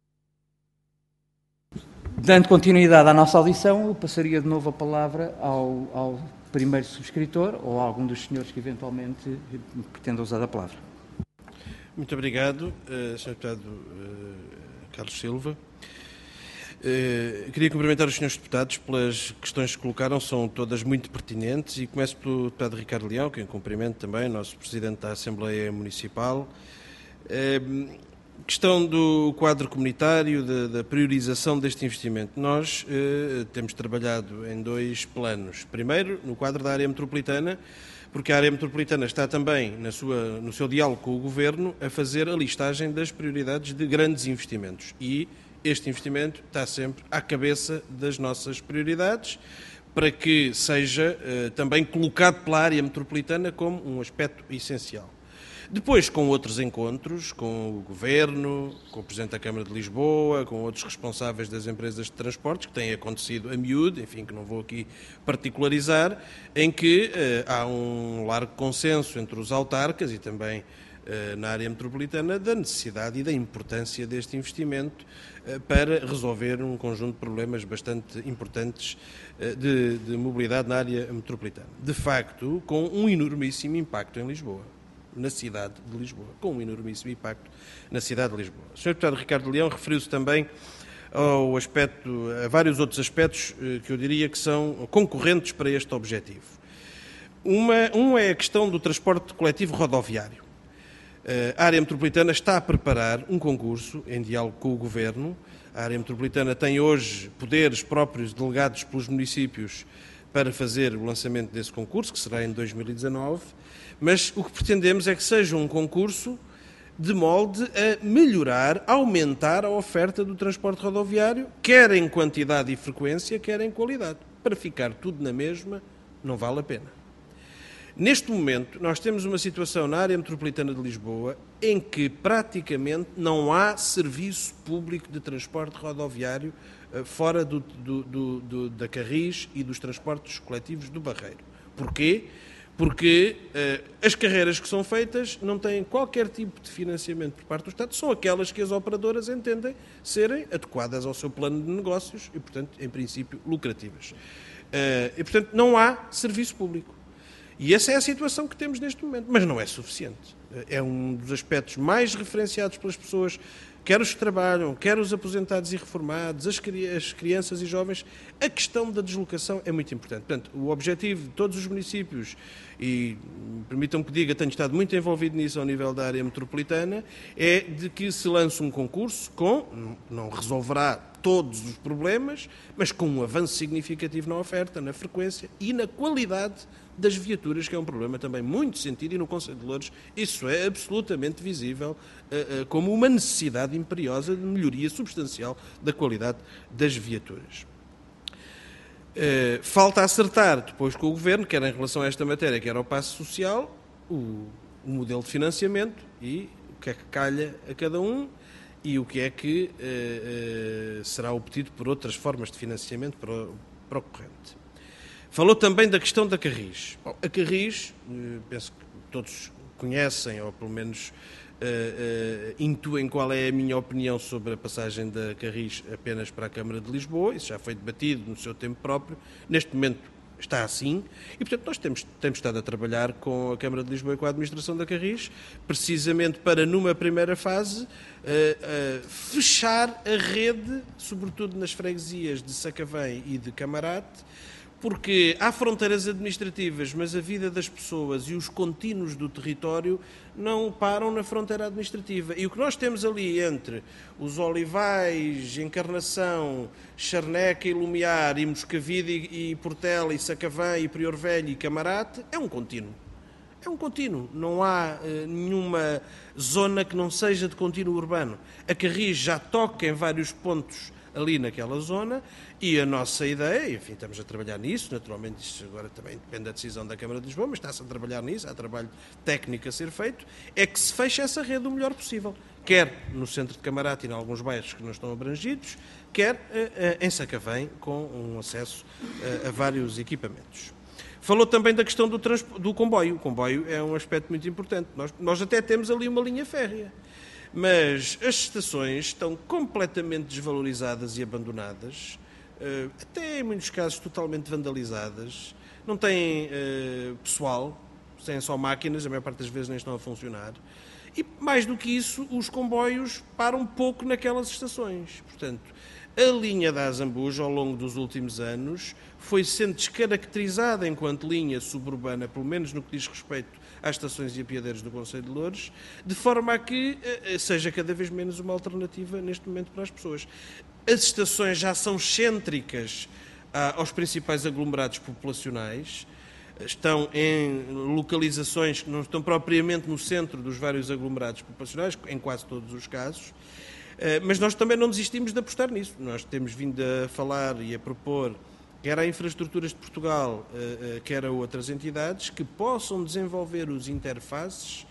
Dando continuidade à nossa audição, eu passaria de novo a palavra ao primeiro subscritor ou a algum dos senhores que eventualmente pretenda usar a palavra. Muito obrigado, Sr. Deputado Carlos Silva. Queria cumprimentar os senhores deputados pelas questões que colocaram, são todas muito pertinentes, e começo pelo deputado Ricardo Leão, quem cumprimento também, nosso Presidente da Assembleia Municipal. Questão do quadro comunitário, da priorização deste investimento. Nós temos trabalhado em 2 planos. Primeiro, no quadro da área metropolitana, porque a área metropolitana está também no seu diálogo com o Governo a fazer a listagem das prioridades de grandes investimentos. E este investimento está sempre à cabeça das nossas prioridades, para que seja também colocado pela área metropolitana como um aspecto essencial. Depois, com outros encontros, com o Governo, com o Presidente da Câmara de Lisboa, com outros responsáveis das empresas de transportes, que têm acontecido a miúdo, enfim, que não vou aqui particularizar, em que há um largo consenso entre os autarcas e também na área metropolitana da necessidade e da importância deste investimento para resolver um conjunto de problemas bastante importantes de mobilidade na área metropolitana. De facto, com um enormíssimo impacto em Lisboa, na cidade de Lisboa, com um enormíssimo impacto na cidade de Lisboa. O Sr. Deputado Ricardo Leão referiu-se também a vários outros aspectos que eu diria que são concorrentes para este objetivo. Um é a questão do transporte coletivo rodoviário. A área metropolitana está a preparar um concurso em diálogo com o Governo. A área metropolitana tem hoje poderes próprios delegados pelos municípios para fazer o lançamento desse concurso, que será em 2019, mas o que pretendemos é que seja um concurso de molde a melhorar, aumentar a oferta do transporte rodoviário, quer em quantidade e frequência, quer em qualidade. Para ficar tudo na mesma, não vale a pena. Neste momento, nós temos uma situação na área metropolitana de Lisboa em que praticamente não há serviço público de transporte rodoviário fora da Carris e dos transportes coletivos do Barreiro. Porquê? Porque as carreiras que são feitas não têm qualquer tipo de financiamento por parte do Estado, são aquelas que as operadoras entendem serem adequadas ao seu plano de negócios e, portanto, em princípio, lucrativas. E, portanto, não há serviço público. E essa é a situação que temos neste momento, mas não é suficiente. É um dos aspectos mais referenciados pelas pessoas, quer os que trabalham, quer os aposentados e reformados, as crianças e jovens. A questão da deslocação é muito importante. Portanto, o objetivo de todos os municípios, e permitam-me que diga, tenho estado muito envolvido nisso ao nível da área metropolitana, é de que se lance um concurso não resolverá todos os problemas, mas com um avanço significativo na oferta, na frequência e na qualidade das viaturas, que é um problema também muito sentido, e no Conselho de Loures isso é absolutamente visível como uma necessidade imperiosa de melhoria substancial da qualidade das viaturas. Falta acertar depois com o Governo, quer em relação a esta matéria, quer ao passo social, o modelo de financiamento e o que é que calha a cada um e o que é que será obtido por outras formas de financiamento para o corrente. Falou também da questão da Carris. Bom, a Carris, penso que todos conhecem, ou pelo menos intuem qual é a minha opinião sobre a passagem da Carris apenas para a Câmara de Lisboa. Isso já foi debatido no seu tempo próprio. Neste momento está assim e, portanto, nós temos estado a trabalhar com a Câmara de Lisboa e com a administração da Carris, precisamente para, numa primeira fase, fechar a rede, sobretudo nas freguesias de Sacavém e de Camarate, porque há fronteiras administrativas, mas a vida das pessoas e os contínuos do território não param na fronteira administrativa. E o que nós temos ali entre os Olivais, Encarnação, Charneca e Lumiar, e Moscavide e Portela, e Sacavém, e Prior Velho e Camarate, é um contínuo. É um contínuo. Não há nenhuma zona que não seja de contínuo urbano. A Carris já toca em vários pontos ali naquela zona, e a nossa ideia, enfim, estamos a trabalhar nisso, naturalmente isto agora também depende da decisão da Câmara de Lisboa, mas está-se a trabalhar nisso, há trabalho técnico a ser feito, é que se feche essa rede o melhor possível, quer no centro de Camarate e em alguns bairros que não estão abrangidos, quer em Sacavém, com um acesso a vários equipamentos. Falou também da questão do comboio. O comboio é um aspecto muito importante. Nós até temos ali uma linha férrea, mas as estações estão completamente desvalorizadas e abandonadas, até em muitos casos totalmente vandalizadas, não têm pessoal, têm só máquinas, a maior parte das vezes nem estão a funcionar, e mais do que isso, os comboios param pouco naquelas estações. Portanto, a linha da Azambuja, ao longo dos últimos anos, foi sendo descaracterizada enquanto linha suburbana, pelo menos no que diz respeito às estações e apiadeiros do Conselho de Loures, de forma a que seja cada vez menos uma alternativa neste momento para as pessoas. As estações já são cêntricas aos principais aglomerados populacionais, estão em localizações que não estão propriamente no centro dos vários aglomerados populacionais, em quase todos os casos, mas nós também não desistimos de apostar nisso. Nós temos vindo a falar e a propor, quer a Infraestruturas de Portugal, quer a outras entidades, que possam desenvolver os interfaces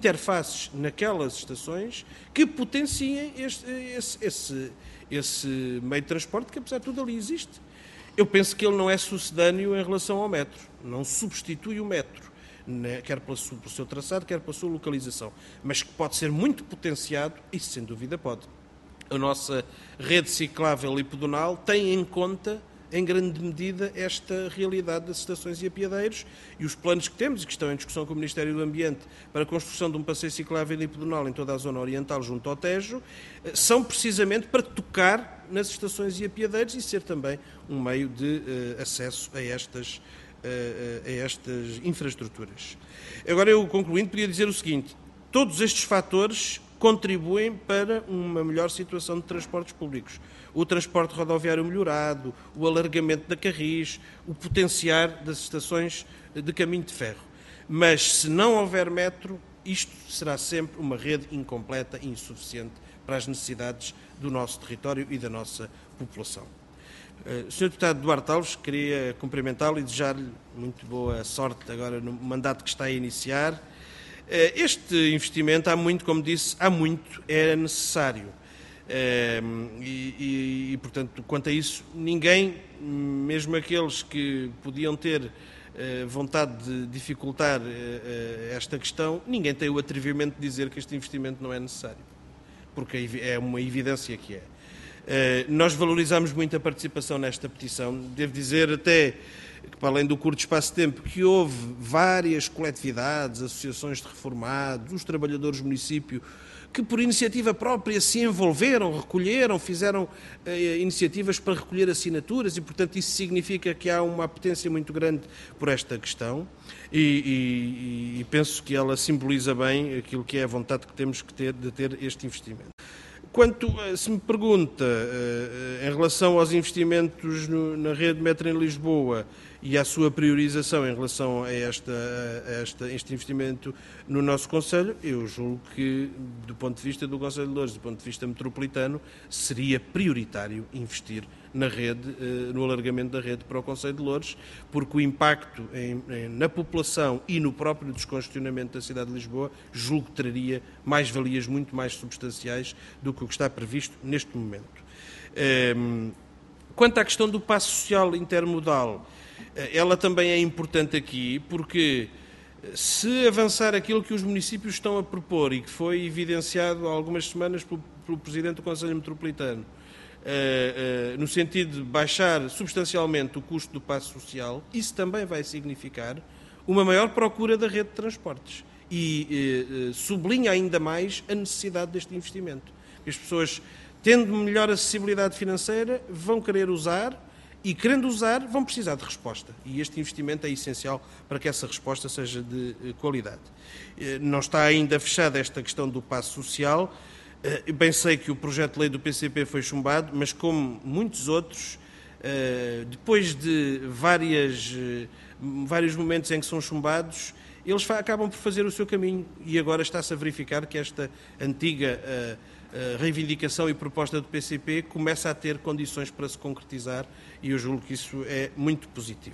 naquelas estações que potenciem esse meio de transporte que, apesar de tudo, ali existe. Eu penso que ele não é sucedâneo em relação ao metro, não substitui o metro, quer pelo seu traçado, quer pela sua localização, mas que pode ser muito potenciado, isso sem dúvida pode. A nossa rede ciclável e pedonal tem em conta, em grande medida, esta realidade das estações e apiadeiros, e os planos que temos e que estão em discussão com o Ministério do Ambiente para a construção de um passeio ciclável e pedonal em toda a zona oriental junto ao Tejo, são precisamente para tocar nas estações e apiadeiros e ser também um meio de acesso a estas infraestruturas. Agora, eu concluindo, podia dizer o seguinte: todos estes fatores contribuem para uma melhor situação de transportes públicos. O transporte rodoviário melhorado, o alargamento da Carris, o potenciar das estações de caminho de ferro. Mas, se não houver metro, isto será sempre uma rede incompleta e insuficiente para as necessidades do nosso território e da nossa população. Sr. Deputado Duarte Alves, queria cumprimentá-lo e desejar-lhe muito boa sorte agora no mandato que está a iniciar. Este investimento, como disse, é necessário. Portanto, quanto a isso, ninguém, mesmo aqueles que podiam ter vontade de dificultar esta questão, ninguém tem o atrevimento de dizer que este investimento não é necessário, porque é uma evidência que é. Nós valorizamos muito a participação nesta petição, devo dizer até que, para além do curto espaço de tempo, que houve várias coletividades, associações de reformados, os trabalhadores do município, que por iniciativa própria se envolveram, recolheram, fizeram iniciativas para recolher assinaturas e, portanto, isso significa que há uma apetência muito grande por esta questão e penso que ela simboliza bem aquilo que é a vontade que temos que ter de ter este investimento. Quanto, se me pergunta, em relação aos investimentos na rede de metro em Lisboa e à sua priorização em relação a este investimento no nosso Concelho, eu julgo que, do ponto de vista do Concelho de Loures, do ponto de vista metropolitano, seria prioritário investir na rede, no alargamento da rede para o Concelho de Loures, porque o impacto na população e no próprio descongestionamento da cidade de Lisboa, julgo que traria mais-valias muito mais substanciais do que o que está previsto neste momento. Quanto à questão do passo social intermodal, ela também é importante aqui, porque se avançar aquilo que os municípios estão a propor e que foi evidenciado há algumas semanas pelo Presidente do Conselho Metropolitano, no sentido de baixar substancialmente o custo do passo social, isso também vai significar uma maior procura da rede de transportes e sublinha ainda mais a necessidade deste investimento. As pessoas, tendo melhor acessibilidade financeira, vão querer usar e, querendo usar, vão precisar de resposta. E este investimento é essencial para que essa resposta seja de qualidade. Não está ainda fechada esta questão do passo social. Eu bem sei que o projeto de lei do PCP foi chumbado, mas como muitos outros, depois de vários momentos em que são chumbados, eles acabam por fazer o seu caminho. E agora está-se a verificar que esta antiga reivindicação e proposta do PCP começa a ter condições para se concretizar e eu julgo que isso é muito positivo.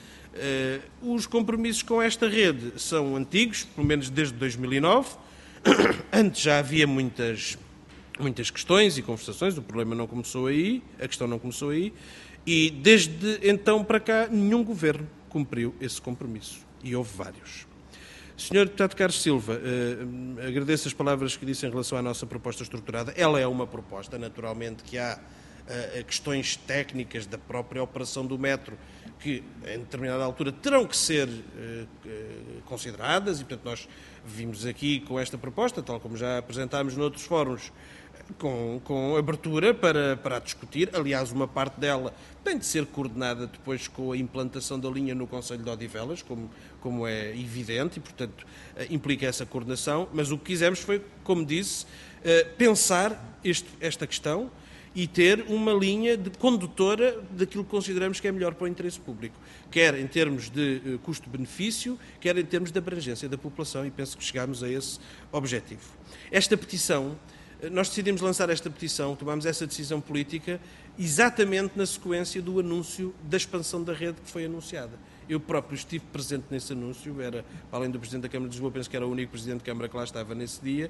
Os compromissos com esta rede são antigos, pelo menos desde 2009. Antes já havia muitas questões e conversações, o problema não começou aí, a questão não começou aí, e desde então para cá nenhum governo cumpriu esse compromisso, e houve vários. Sr. Deputado Carlos Silva, agradeço as palavras que disse em relação à nossa proposta estruturada. Ela é uma proposta, naturalmente, que há questões técnicas da própria operação do metro que, em determinada altura, terão que ser consideradas e, portanto, nós vimos aqui com esta proposta, tal como já apresentámos noutros fóruns, com abertura para a discutir. Aliás, uma parte dela tem de ser coordenada depois com a implantação da linha no Concelho de Odivelas, como é evidente, e, portanto, implica essa coordenação. Mas o que quisemos foi, como disse, pensar esta questão e ter uma linha de condutora daquilo que consideramos que é melhor para o interesse público, quer em termos de custo-benefício, quer em termos de abrangência da população, e penso que chegámos a esse objetivo. Esta petição, nós decidimos lançar esta petição, tomámos essa decisão política exatamente na sequência do anúncio da expansão da rede que foi anunciada. Eu próprio estive presente nesse anúncio, era, além do Presidente da Câmara de Lisboa, penso que era o único Presidente da Câmara que lá estava nesse dia,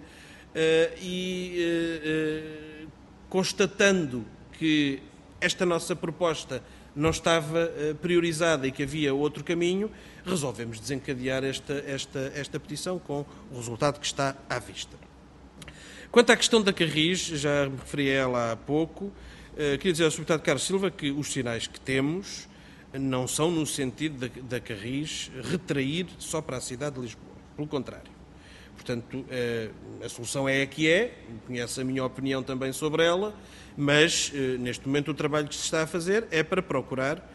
constatando que esta nossa proposta não estava priorizada e que havia outro caminho, resolvemos desencadear esta petição com o resultado que está à vista. Quanto à questão da Carris, já me referi a ela há pouco, queria dizer ao Sr. Deputado Carlos Silva que os sinais que temos não são no sentido da Carris retrair só para a cidade de Lisboa, pelo contrário. Portanto, a solução é a que é, conhece a minha opinião também sobre ela, mas neste momento o trabalho que se está a fazer é para procurar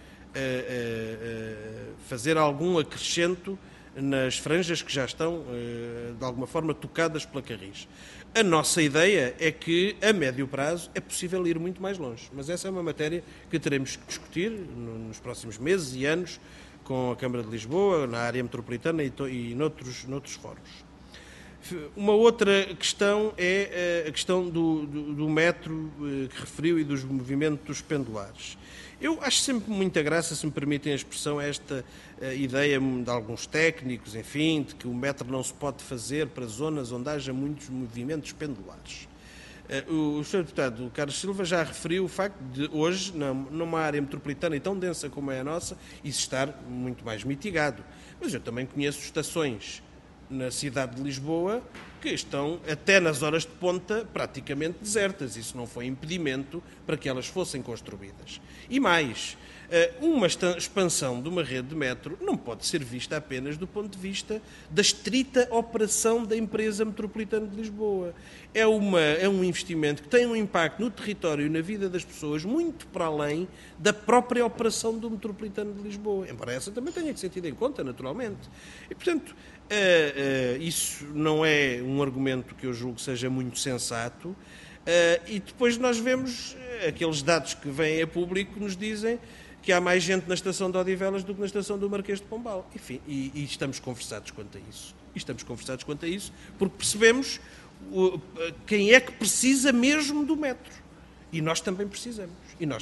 fazer algum acrescento nas franjas que já estão, de alguma forma, tocadas pela Carris. A nossa ideia é que, a médio prazo, é possível ir muito mais longe, mas essa é uma matéria que teremos que discutir nos próximos meses e anos com a Câmara de Lisboa, na área metropolitana e noutros fóruns. Uma outra questão é a questão do metro que referiu e dos movimentos pendulares. Eu acho sempre muita graça, se me permitem a expressão, esta ideia de alguns técnicos, enfim, de que o metro não se pode fazer para zonas onde haja muitos movimentos pendulares. O Sr. Deputado Carlos Silva já referiu o facto de hoje, numa área metropolitana e tão densa como é a nossa, isso estar muito mais mitigado. Mas eu também conheço estações na cidade de Lisboa que estão, até nas horas de ponta, praticamente desertas. Isso não foi impedimento para que elas fossem construídas. E mais, uma expansão de uma rede de metro não pode ser vista apenas do ponto de vista da estrita operação da empresa metropolitana de Lisboa. É um investimento que tem um impacto no território e na vida das pessoas muito para além da própria operação do metropolitano de Lisboa, embora essa também tenha que ser tida em conta, naturalmente. E, portanto, isso não é um argumento que eu julgo que seja muito sensato, e depois nós vemos aqueles dados que vêm a público que nos dizem que há mais gente na estação de Odivelas do que na estação do Marquês de Pombal. Enfim, e estamos conversados quanto a isso. Porque percebemos quem é que precisa mesmo do metro. E nós também precisamos.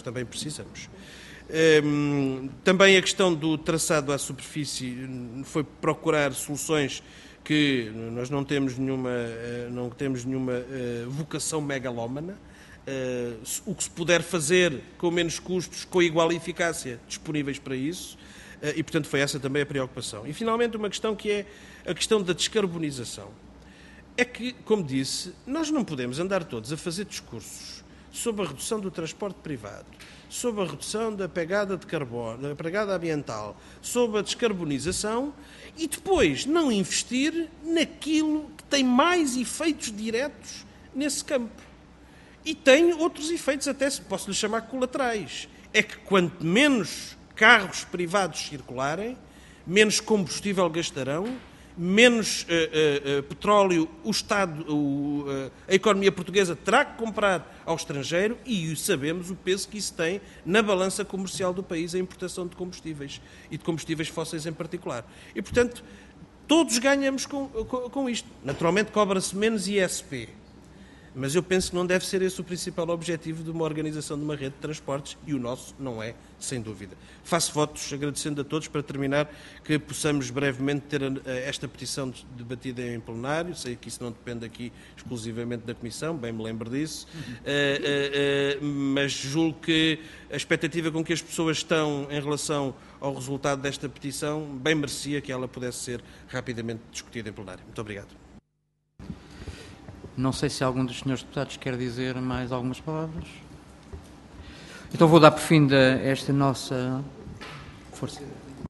Também a questão do traçado à superfície foi procurar soluções que nós não temos nenhuma vocação megalómana. O que se puder fazer com menos custos, com igual eficácia, disponíveis para isso, e portanto foi essa também a preocupação. E finalmente uma questão que é a questão da descarbonização. É que, como disse, nós não podemos andar todos a fazer discursos sobre a redução do transporte privado, sobre a redução da pegada de carbono, da pegada ambiental, sobre a descarbonização e depois não investir naquilo que tem mais efeitos diretos nesse campo. E tem outros efeitos, até se posso lhe chamar colaterais. É que quanto menos carros privados circularem, menos combustível gastarão, menos petróleo a economia portuguesa terá que comprar ao estrangeiro e sabemos o peso que isso tem na balança comercial do país, a importação de combustíveis e de combustíveis fósseis em particular. E, portanto, todos ganhamos com isto. Naturalmente cobra-se menos ISP. Mas eu penso que não deve ser esse o principal objetivo de uma organização de uma rede de transportes, e o nosso não é, sem dúvida. Faço votos, agradecendo a todos, para terminar, que possamos brevemente ter esta petição debatida em plenário. Sei que isso não depende aqui exclusivamente da Comissão, bem me lembro disso, mas julgo que a expectativa com que as pessoas estão em relação ao resultado desta petição bem merecia que ela pudesse ser rapidamente discutida em plenário. Muito obrigado. Não sei se algum dos senhores deputados quer dizer mais algumas palavras. Então vou dar por fim a esta nossa força.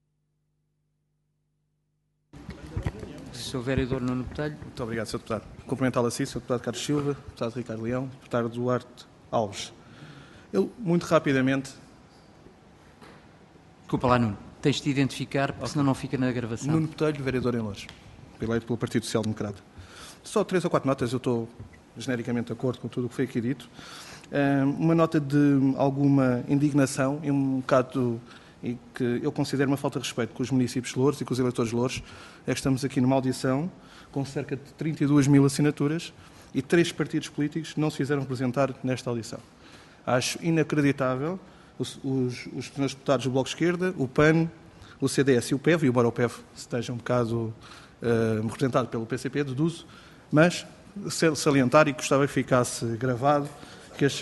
Sr. Vereador Nuno Botelho. Muito obrigado, Sr. Deputado. Cumprimentá-lo assim, Sr. Deputado Carlos Silva, Deputado Ricardo Leão, Deputado Duarte Alves. Eu, muito rapidamente... Desculpa lá, Nuno. Tens de identificar, porque senão não fica na gravação. Nuno Botelho, vereador em Loures, eleito pelo Partido Social Democrata. Só 3 ou 4 notas, eu estou genericamente de acordo com tudo o que foi aqui dito. Uma nota de alguma indignação e um bocado e que eu considero uma falta de respeito com os municípios de Loures e com os eleitores de Loures, é que estamos aqui numa audição com cerca de 32 mil assinaturas e 3 partidos políticos não se fizeram representar nesta audição. Acho inacreditável os senhores deputados do Bloco de Esquerda, o PAN, o CDS e o PEV, e embora o PEV esteja um bocado representado pelo PCP, deduzo, mas salientar, e gostava que ficasse gravado, que as...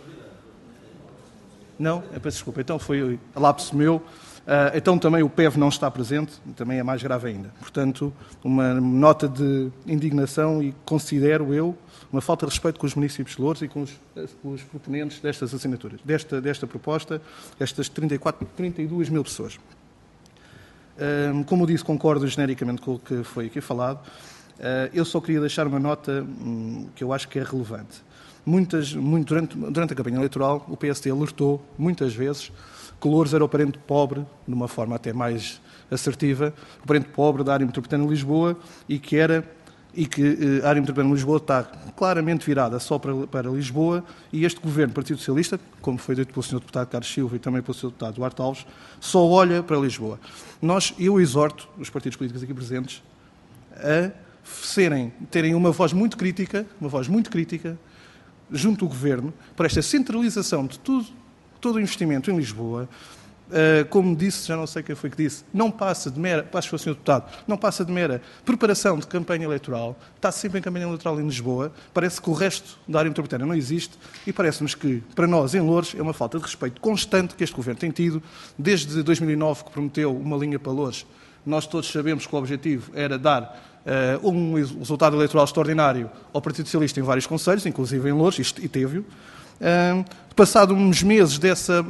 Não? Peço desculpa, então foi lapso meu. Então também o PEV não está presente, também é mais grave ainda. Portanto, uma nota de indignação e considero eu uma falta de respeito com os municípios de Loures e com os proponentes destas assinaturas, desta proposta, estas 32 mil pessoas. Como eu disse, concordo genericamente com o que foi aqui falado. Eu só queria deixar uma nota que eu acho que é relevante. Durante a campanha eleitoral, o PSD alertou muitas vezes que Loures era o parente pobre, de uma forma até mais assertiva, o parente pobre da área metropolitana de Lisboa e que a área metropolitana de Lisboa está claramente virada só para Lisboa e este governo, Partido Socialista, como foi dito pelo Sr. Deputado Carlos Silva e também pelo Sr. Deputado Duarte Alves, só olha para Lisboa. Eu exorto os partidos políticos aqui presentes a terem uma voz muito crítica junto do governo para esta centralização de todo o investimento em Lisboa. Como disse, já não sei quem foi que disse, não passa de mera preparação de campanha eleitoral, está sempre em campanha eleitoral em Lisboa, parece que o resto da área metropolitana não existe e parece-nos que, para nós, em Loures, é uma falta de respeito constante que este governo tem tido, desde 2009, que prometeu uma linha para Loures. Nós todos sabemos que o objetivo era dar um resultado eleitoral extraordinário ao Partido Socialista em vários concelhos, inclusive em Loures, e teve-o. Passado uns meses dessa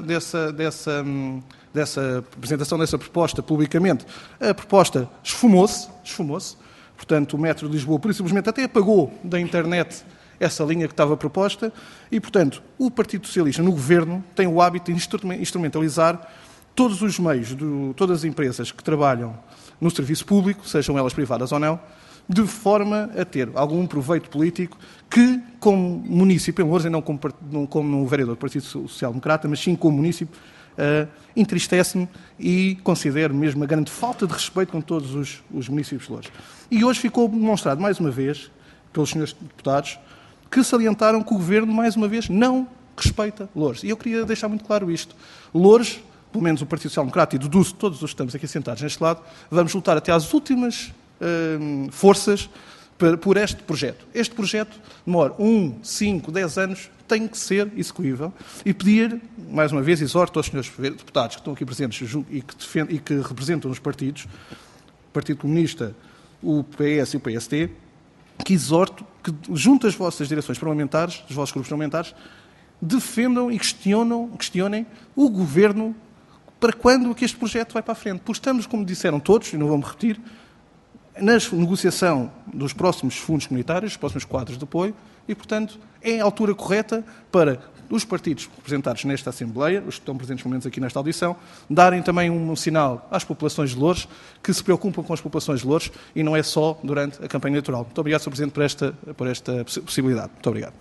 apresentação dessa proposta publicamente, a proposta esfumou-se. Portanto, o Metro de Lisboa, por simplesmente, até apagou da internet essa linha que estava proposta e, portanto, o Partido Socialista no Governo tem o hábito de instrumentalizar todos os meios, todas as empresas que trabalham no serviço público, sejam elas privadas ou não, de forma a ter algum proveito político que, como município em Loures, e não como vereador do Partido Social Democrata, mas sim como município, entristece-me e considero mesmo uma grande falta de respeito com todos os municípios de Loures. E hoje ficou demonstrado, mais uma vez, pelos senhores deputados, que salientaram que o Governo, mais uma vez, não respeita Loures. E eu queria deixar muito claro isto. Loures, pelo menos o Partido Social Democrata, e deduzo todos os que estamos aqui sentados neste lado, vamos lutar até às últimas forças por este projeto. Este projeto demora 1, 5, 10 anos, tem que ser execuível e pedir, mais uma vez, exorto aos senhores deputados que estão aqui presentes e que representam os partidos, o Partido Comunista, o PS e o PSD, que exorto que, junto às vossas direções parlamentares, dos vossos grupos parlamentares, defendam e questionem o Governo para quando que este projeto vai para a frente. Porque estamos, como disseram todos, e não vou-me repetir, na negociação dos próximos fundos comunitários, dos próximos quadros de apoio, e, portanto, é a altura correta para os partidos representados nesta Assembleia, os que estão presentes, pelo menos aqui nesta audição, darem também um sinal às populações de Loures, que se preocupam com as populações de Loures, e não é só durante a campanha eleitoral. Muito obrigado, Sr. Presidente, por esta possibilidade. Muito obrigado.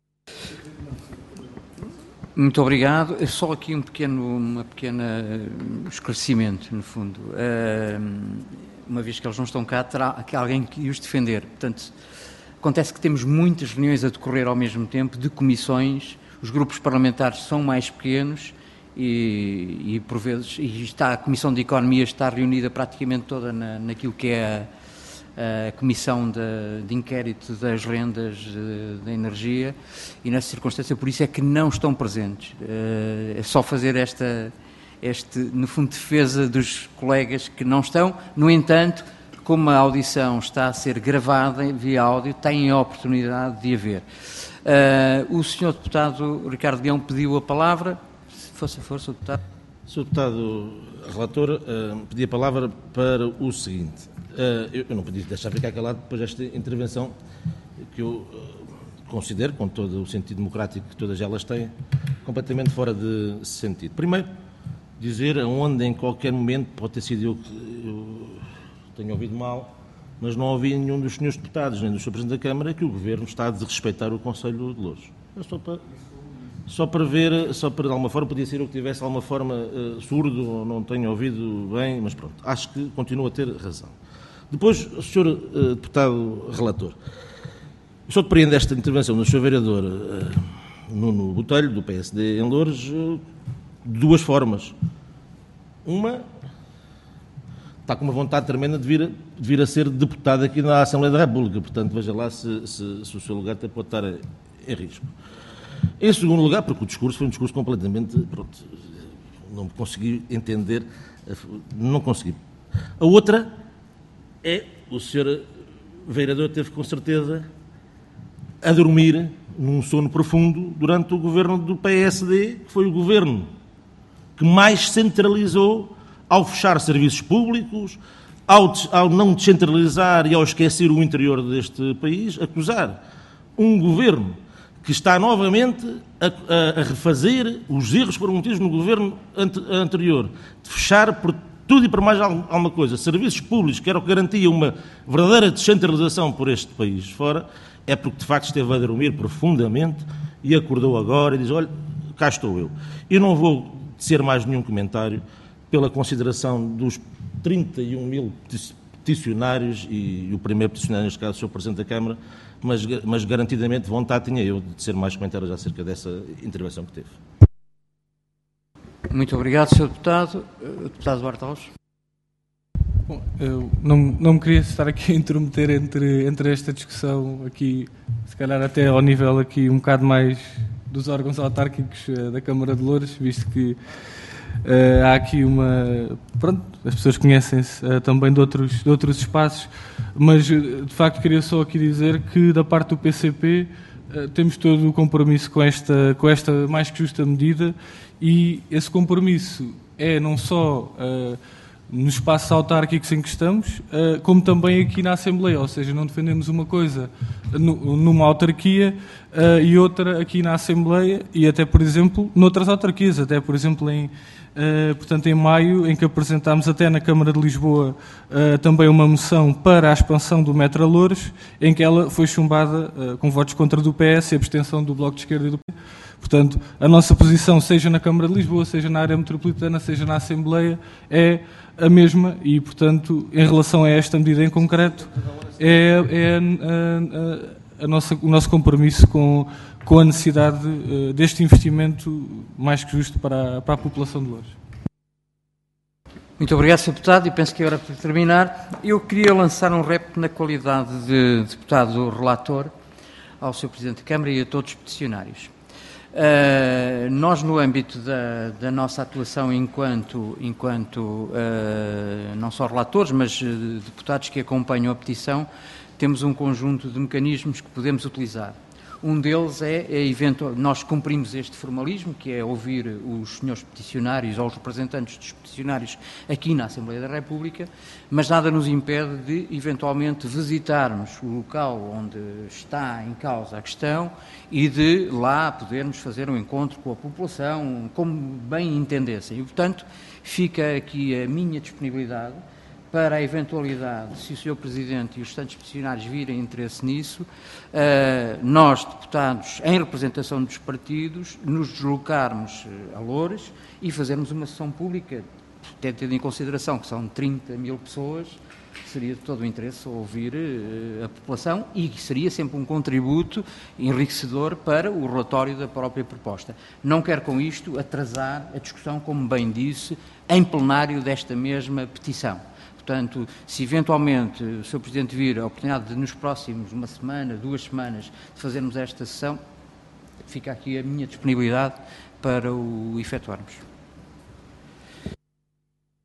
Muito obrigado. Só aqui um pequeno esclarecimento, no fundo. Uma vez que eles não estão cá, terá aqui alguém que os defender. Portanto, acontece que temos muitas reuniões a decorrer ao mesmo tempo, de comissões, os grupos parlamentares são mais pequenos e por vezes, a Comissão de Economia está reunida praticamente toda naquilo que é a Comissão de Inquérito das Rendas da Energia, e nessa circunstância, por isso é que não estão presentes. É só fazer no fundo, defesa dos colegas que não estão. No entanto, como a audição está a ser gravada via áudio, têm a oportunidade de a ver. O Sr. Deputado Ricardo Leão pediu a palavra. Se fosse a força, deputado. Sr. Deputado Relator, pedi a palavra para o seguinte. Eu não podia deixar ficar calado depois desta intervenção, que eu considero, com todo o sentido democrático que todas elas têm, completamente fora de sentido. Primeiro, dizer aonde, em qualquer momento, pode ter sido eu que tenho ouvido mal, mas não ouvi nenhum dos senhores deputados, nem do Sr. Presidente da Câmara, que o Governo está a desrespeitar o Conselho de Loures. Só para ver, de alguma forma, podia ser eu que tivesse de alguma forma surdo, ou não tenho ouvido bem, mas pronto, acho que continuo a ter razão. Depois, o Sr. Deputado Relator, eu só depreendo esta intervenção do Sr. Vereador Nuno Botelho, do PSD em Loures, de duas formas. Uma, está com uma vontade tremenda de vir a ser deputado aqui na Assembleia da República, portanto, veja lá se o seu lugar até pode estar em risco. Em segundo lugar, porque o discurso foi um discurso completamente, pronto, não consegui entender, não consegui. A outra é, o Sr. Vereador teve com certeza a dormir num sono profundo durante o governo do PSD, que foi o governo que mais centralizou ao fechar serviços públicos, ao não descentralizar e ao esquecer o interior deste país, acusar um governo que está novamente a refazer os erros que foram cometidos no governo anterior, de fechar por tudo e por mais alguma coisa, serviços públicos, que era o que garantia uma verdadeira descentralização por este país fora, é porque de facto esteve a dormir profundamente e acordou agora e diz, olha, cá estou eu. Eu não vou tecer mais nenhum comentário pela consideração dos 31 mil peticionários e o primeiro peticionário, neste caso, o Sr. Presidente da Câmara, mas garantidamente vontade tinha eu de tecer mais comentários acerca dessa intervenção que teve. Muito obrigado, Sr. Deputado. Deputado Duarte Alves. Bom, eu não me queria estar aqui a intrometer entre esta discussão aqui, se calhar até ao nível aqui um bocado mais dos órgãos autárquicos da Câmara de Loures, visto que há aqui pronto, as pessoas conhecem-se também de outros espaços, mas de facto queria só aqui dizer que da parte do PCP temos todo o compromisso com esta mais que justa medida, e esse compromisso é não só no espaço autárquico em que estamos, como também aqui na Assembleia, ou seja, não defendemos uma coisa numa autarquia e outra aqui na Assembleia, e até, por exemplo, noutras autarquias, até, por exemplo, portanto, em maio, em que apresentámos até na Câmara de Lisboa também uma moção para a expansão do metro a Loures, em que ela foi chumbada com votos contra do PS e abstenção do Bloco de Esquerda e do PS. Portanto, a nossa posição, seja na Câmara de Lisboa, seja na área metropolitana, seja na Assembleia, é a mesma e, portanto, em relação a esta medida em concreto, o nosso compromisso com a necessidade deste investimento mais que justo para a população de Loures. Muito obrigado, Sr. Deputado, e penso que é hora para terminar. Eu queria lançar um repto na qualidade de deputado relator ao Sr. Presidente da Câmara e a todos os peticionários. Nós, no âmbito da nossa atuação enquanto não só relatores, mas deputados que acompanham a petição, temos um conjunto de mecanismos que podemos utilizar. Um deles nós cumprimos este formalismo, que é ouvir os senhores peticionários ou os representantes dos peticionários aqui na Assembleia da República, mas nada nos impede de, eventualmente, visitarmos o local onde está em causa a questão e de lá podermos fazer um encontro com a população, como bem entendessem. E, portanto, fica aqui a minha disponibilidade para a eventualidade, se o Sr. Presidente e os restantes peticionários virem interesse nisso, nós, deputados, em representação dos partidos, nos deslocarmos a Loures e fazermos uma sessão pública, tendo em consideração que são 30 mil pessoas, seria de todo o interesse ouvir a população e seria sempre um contributo enriquecedor para o relatório da própria proposta. Não quero com isto atrasar a discussão, como bem disse, em plenário desta mesma petição. Portanto, se eventualmente o Sr. Presidente vir a oportunidade de, nos próximos, uma semana, 2 semanas, de fazermos esta sessão, fica aqui a minha disponibilidade para o efetuarmos.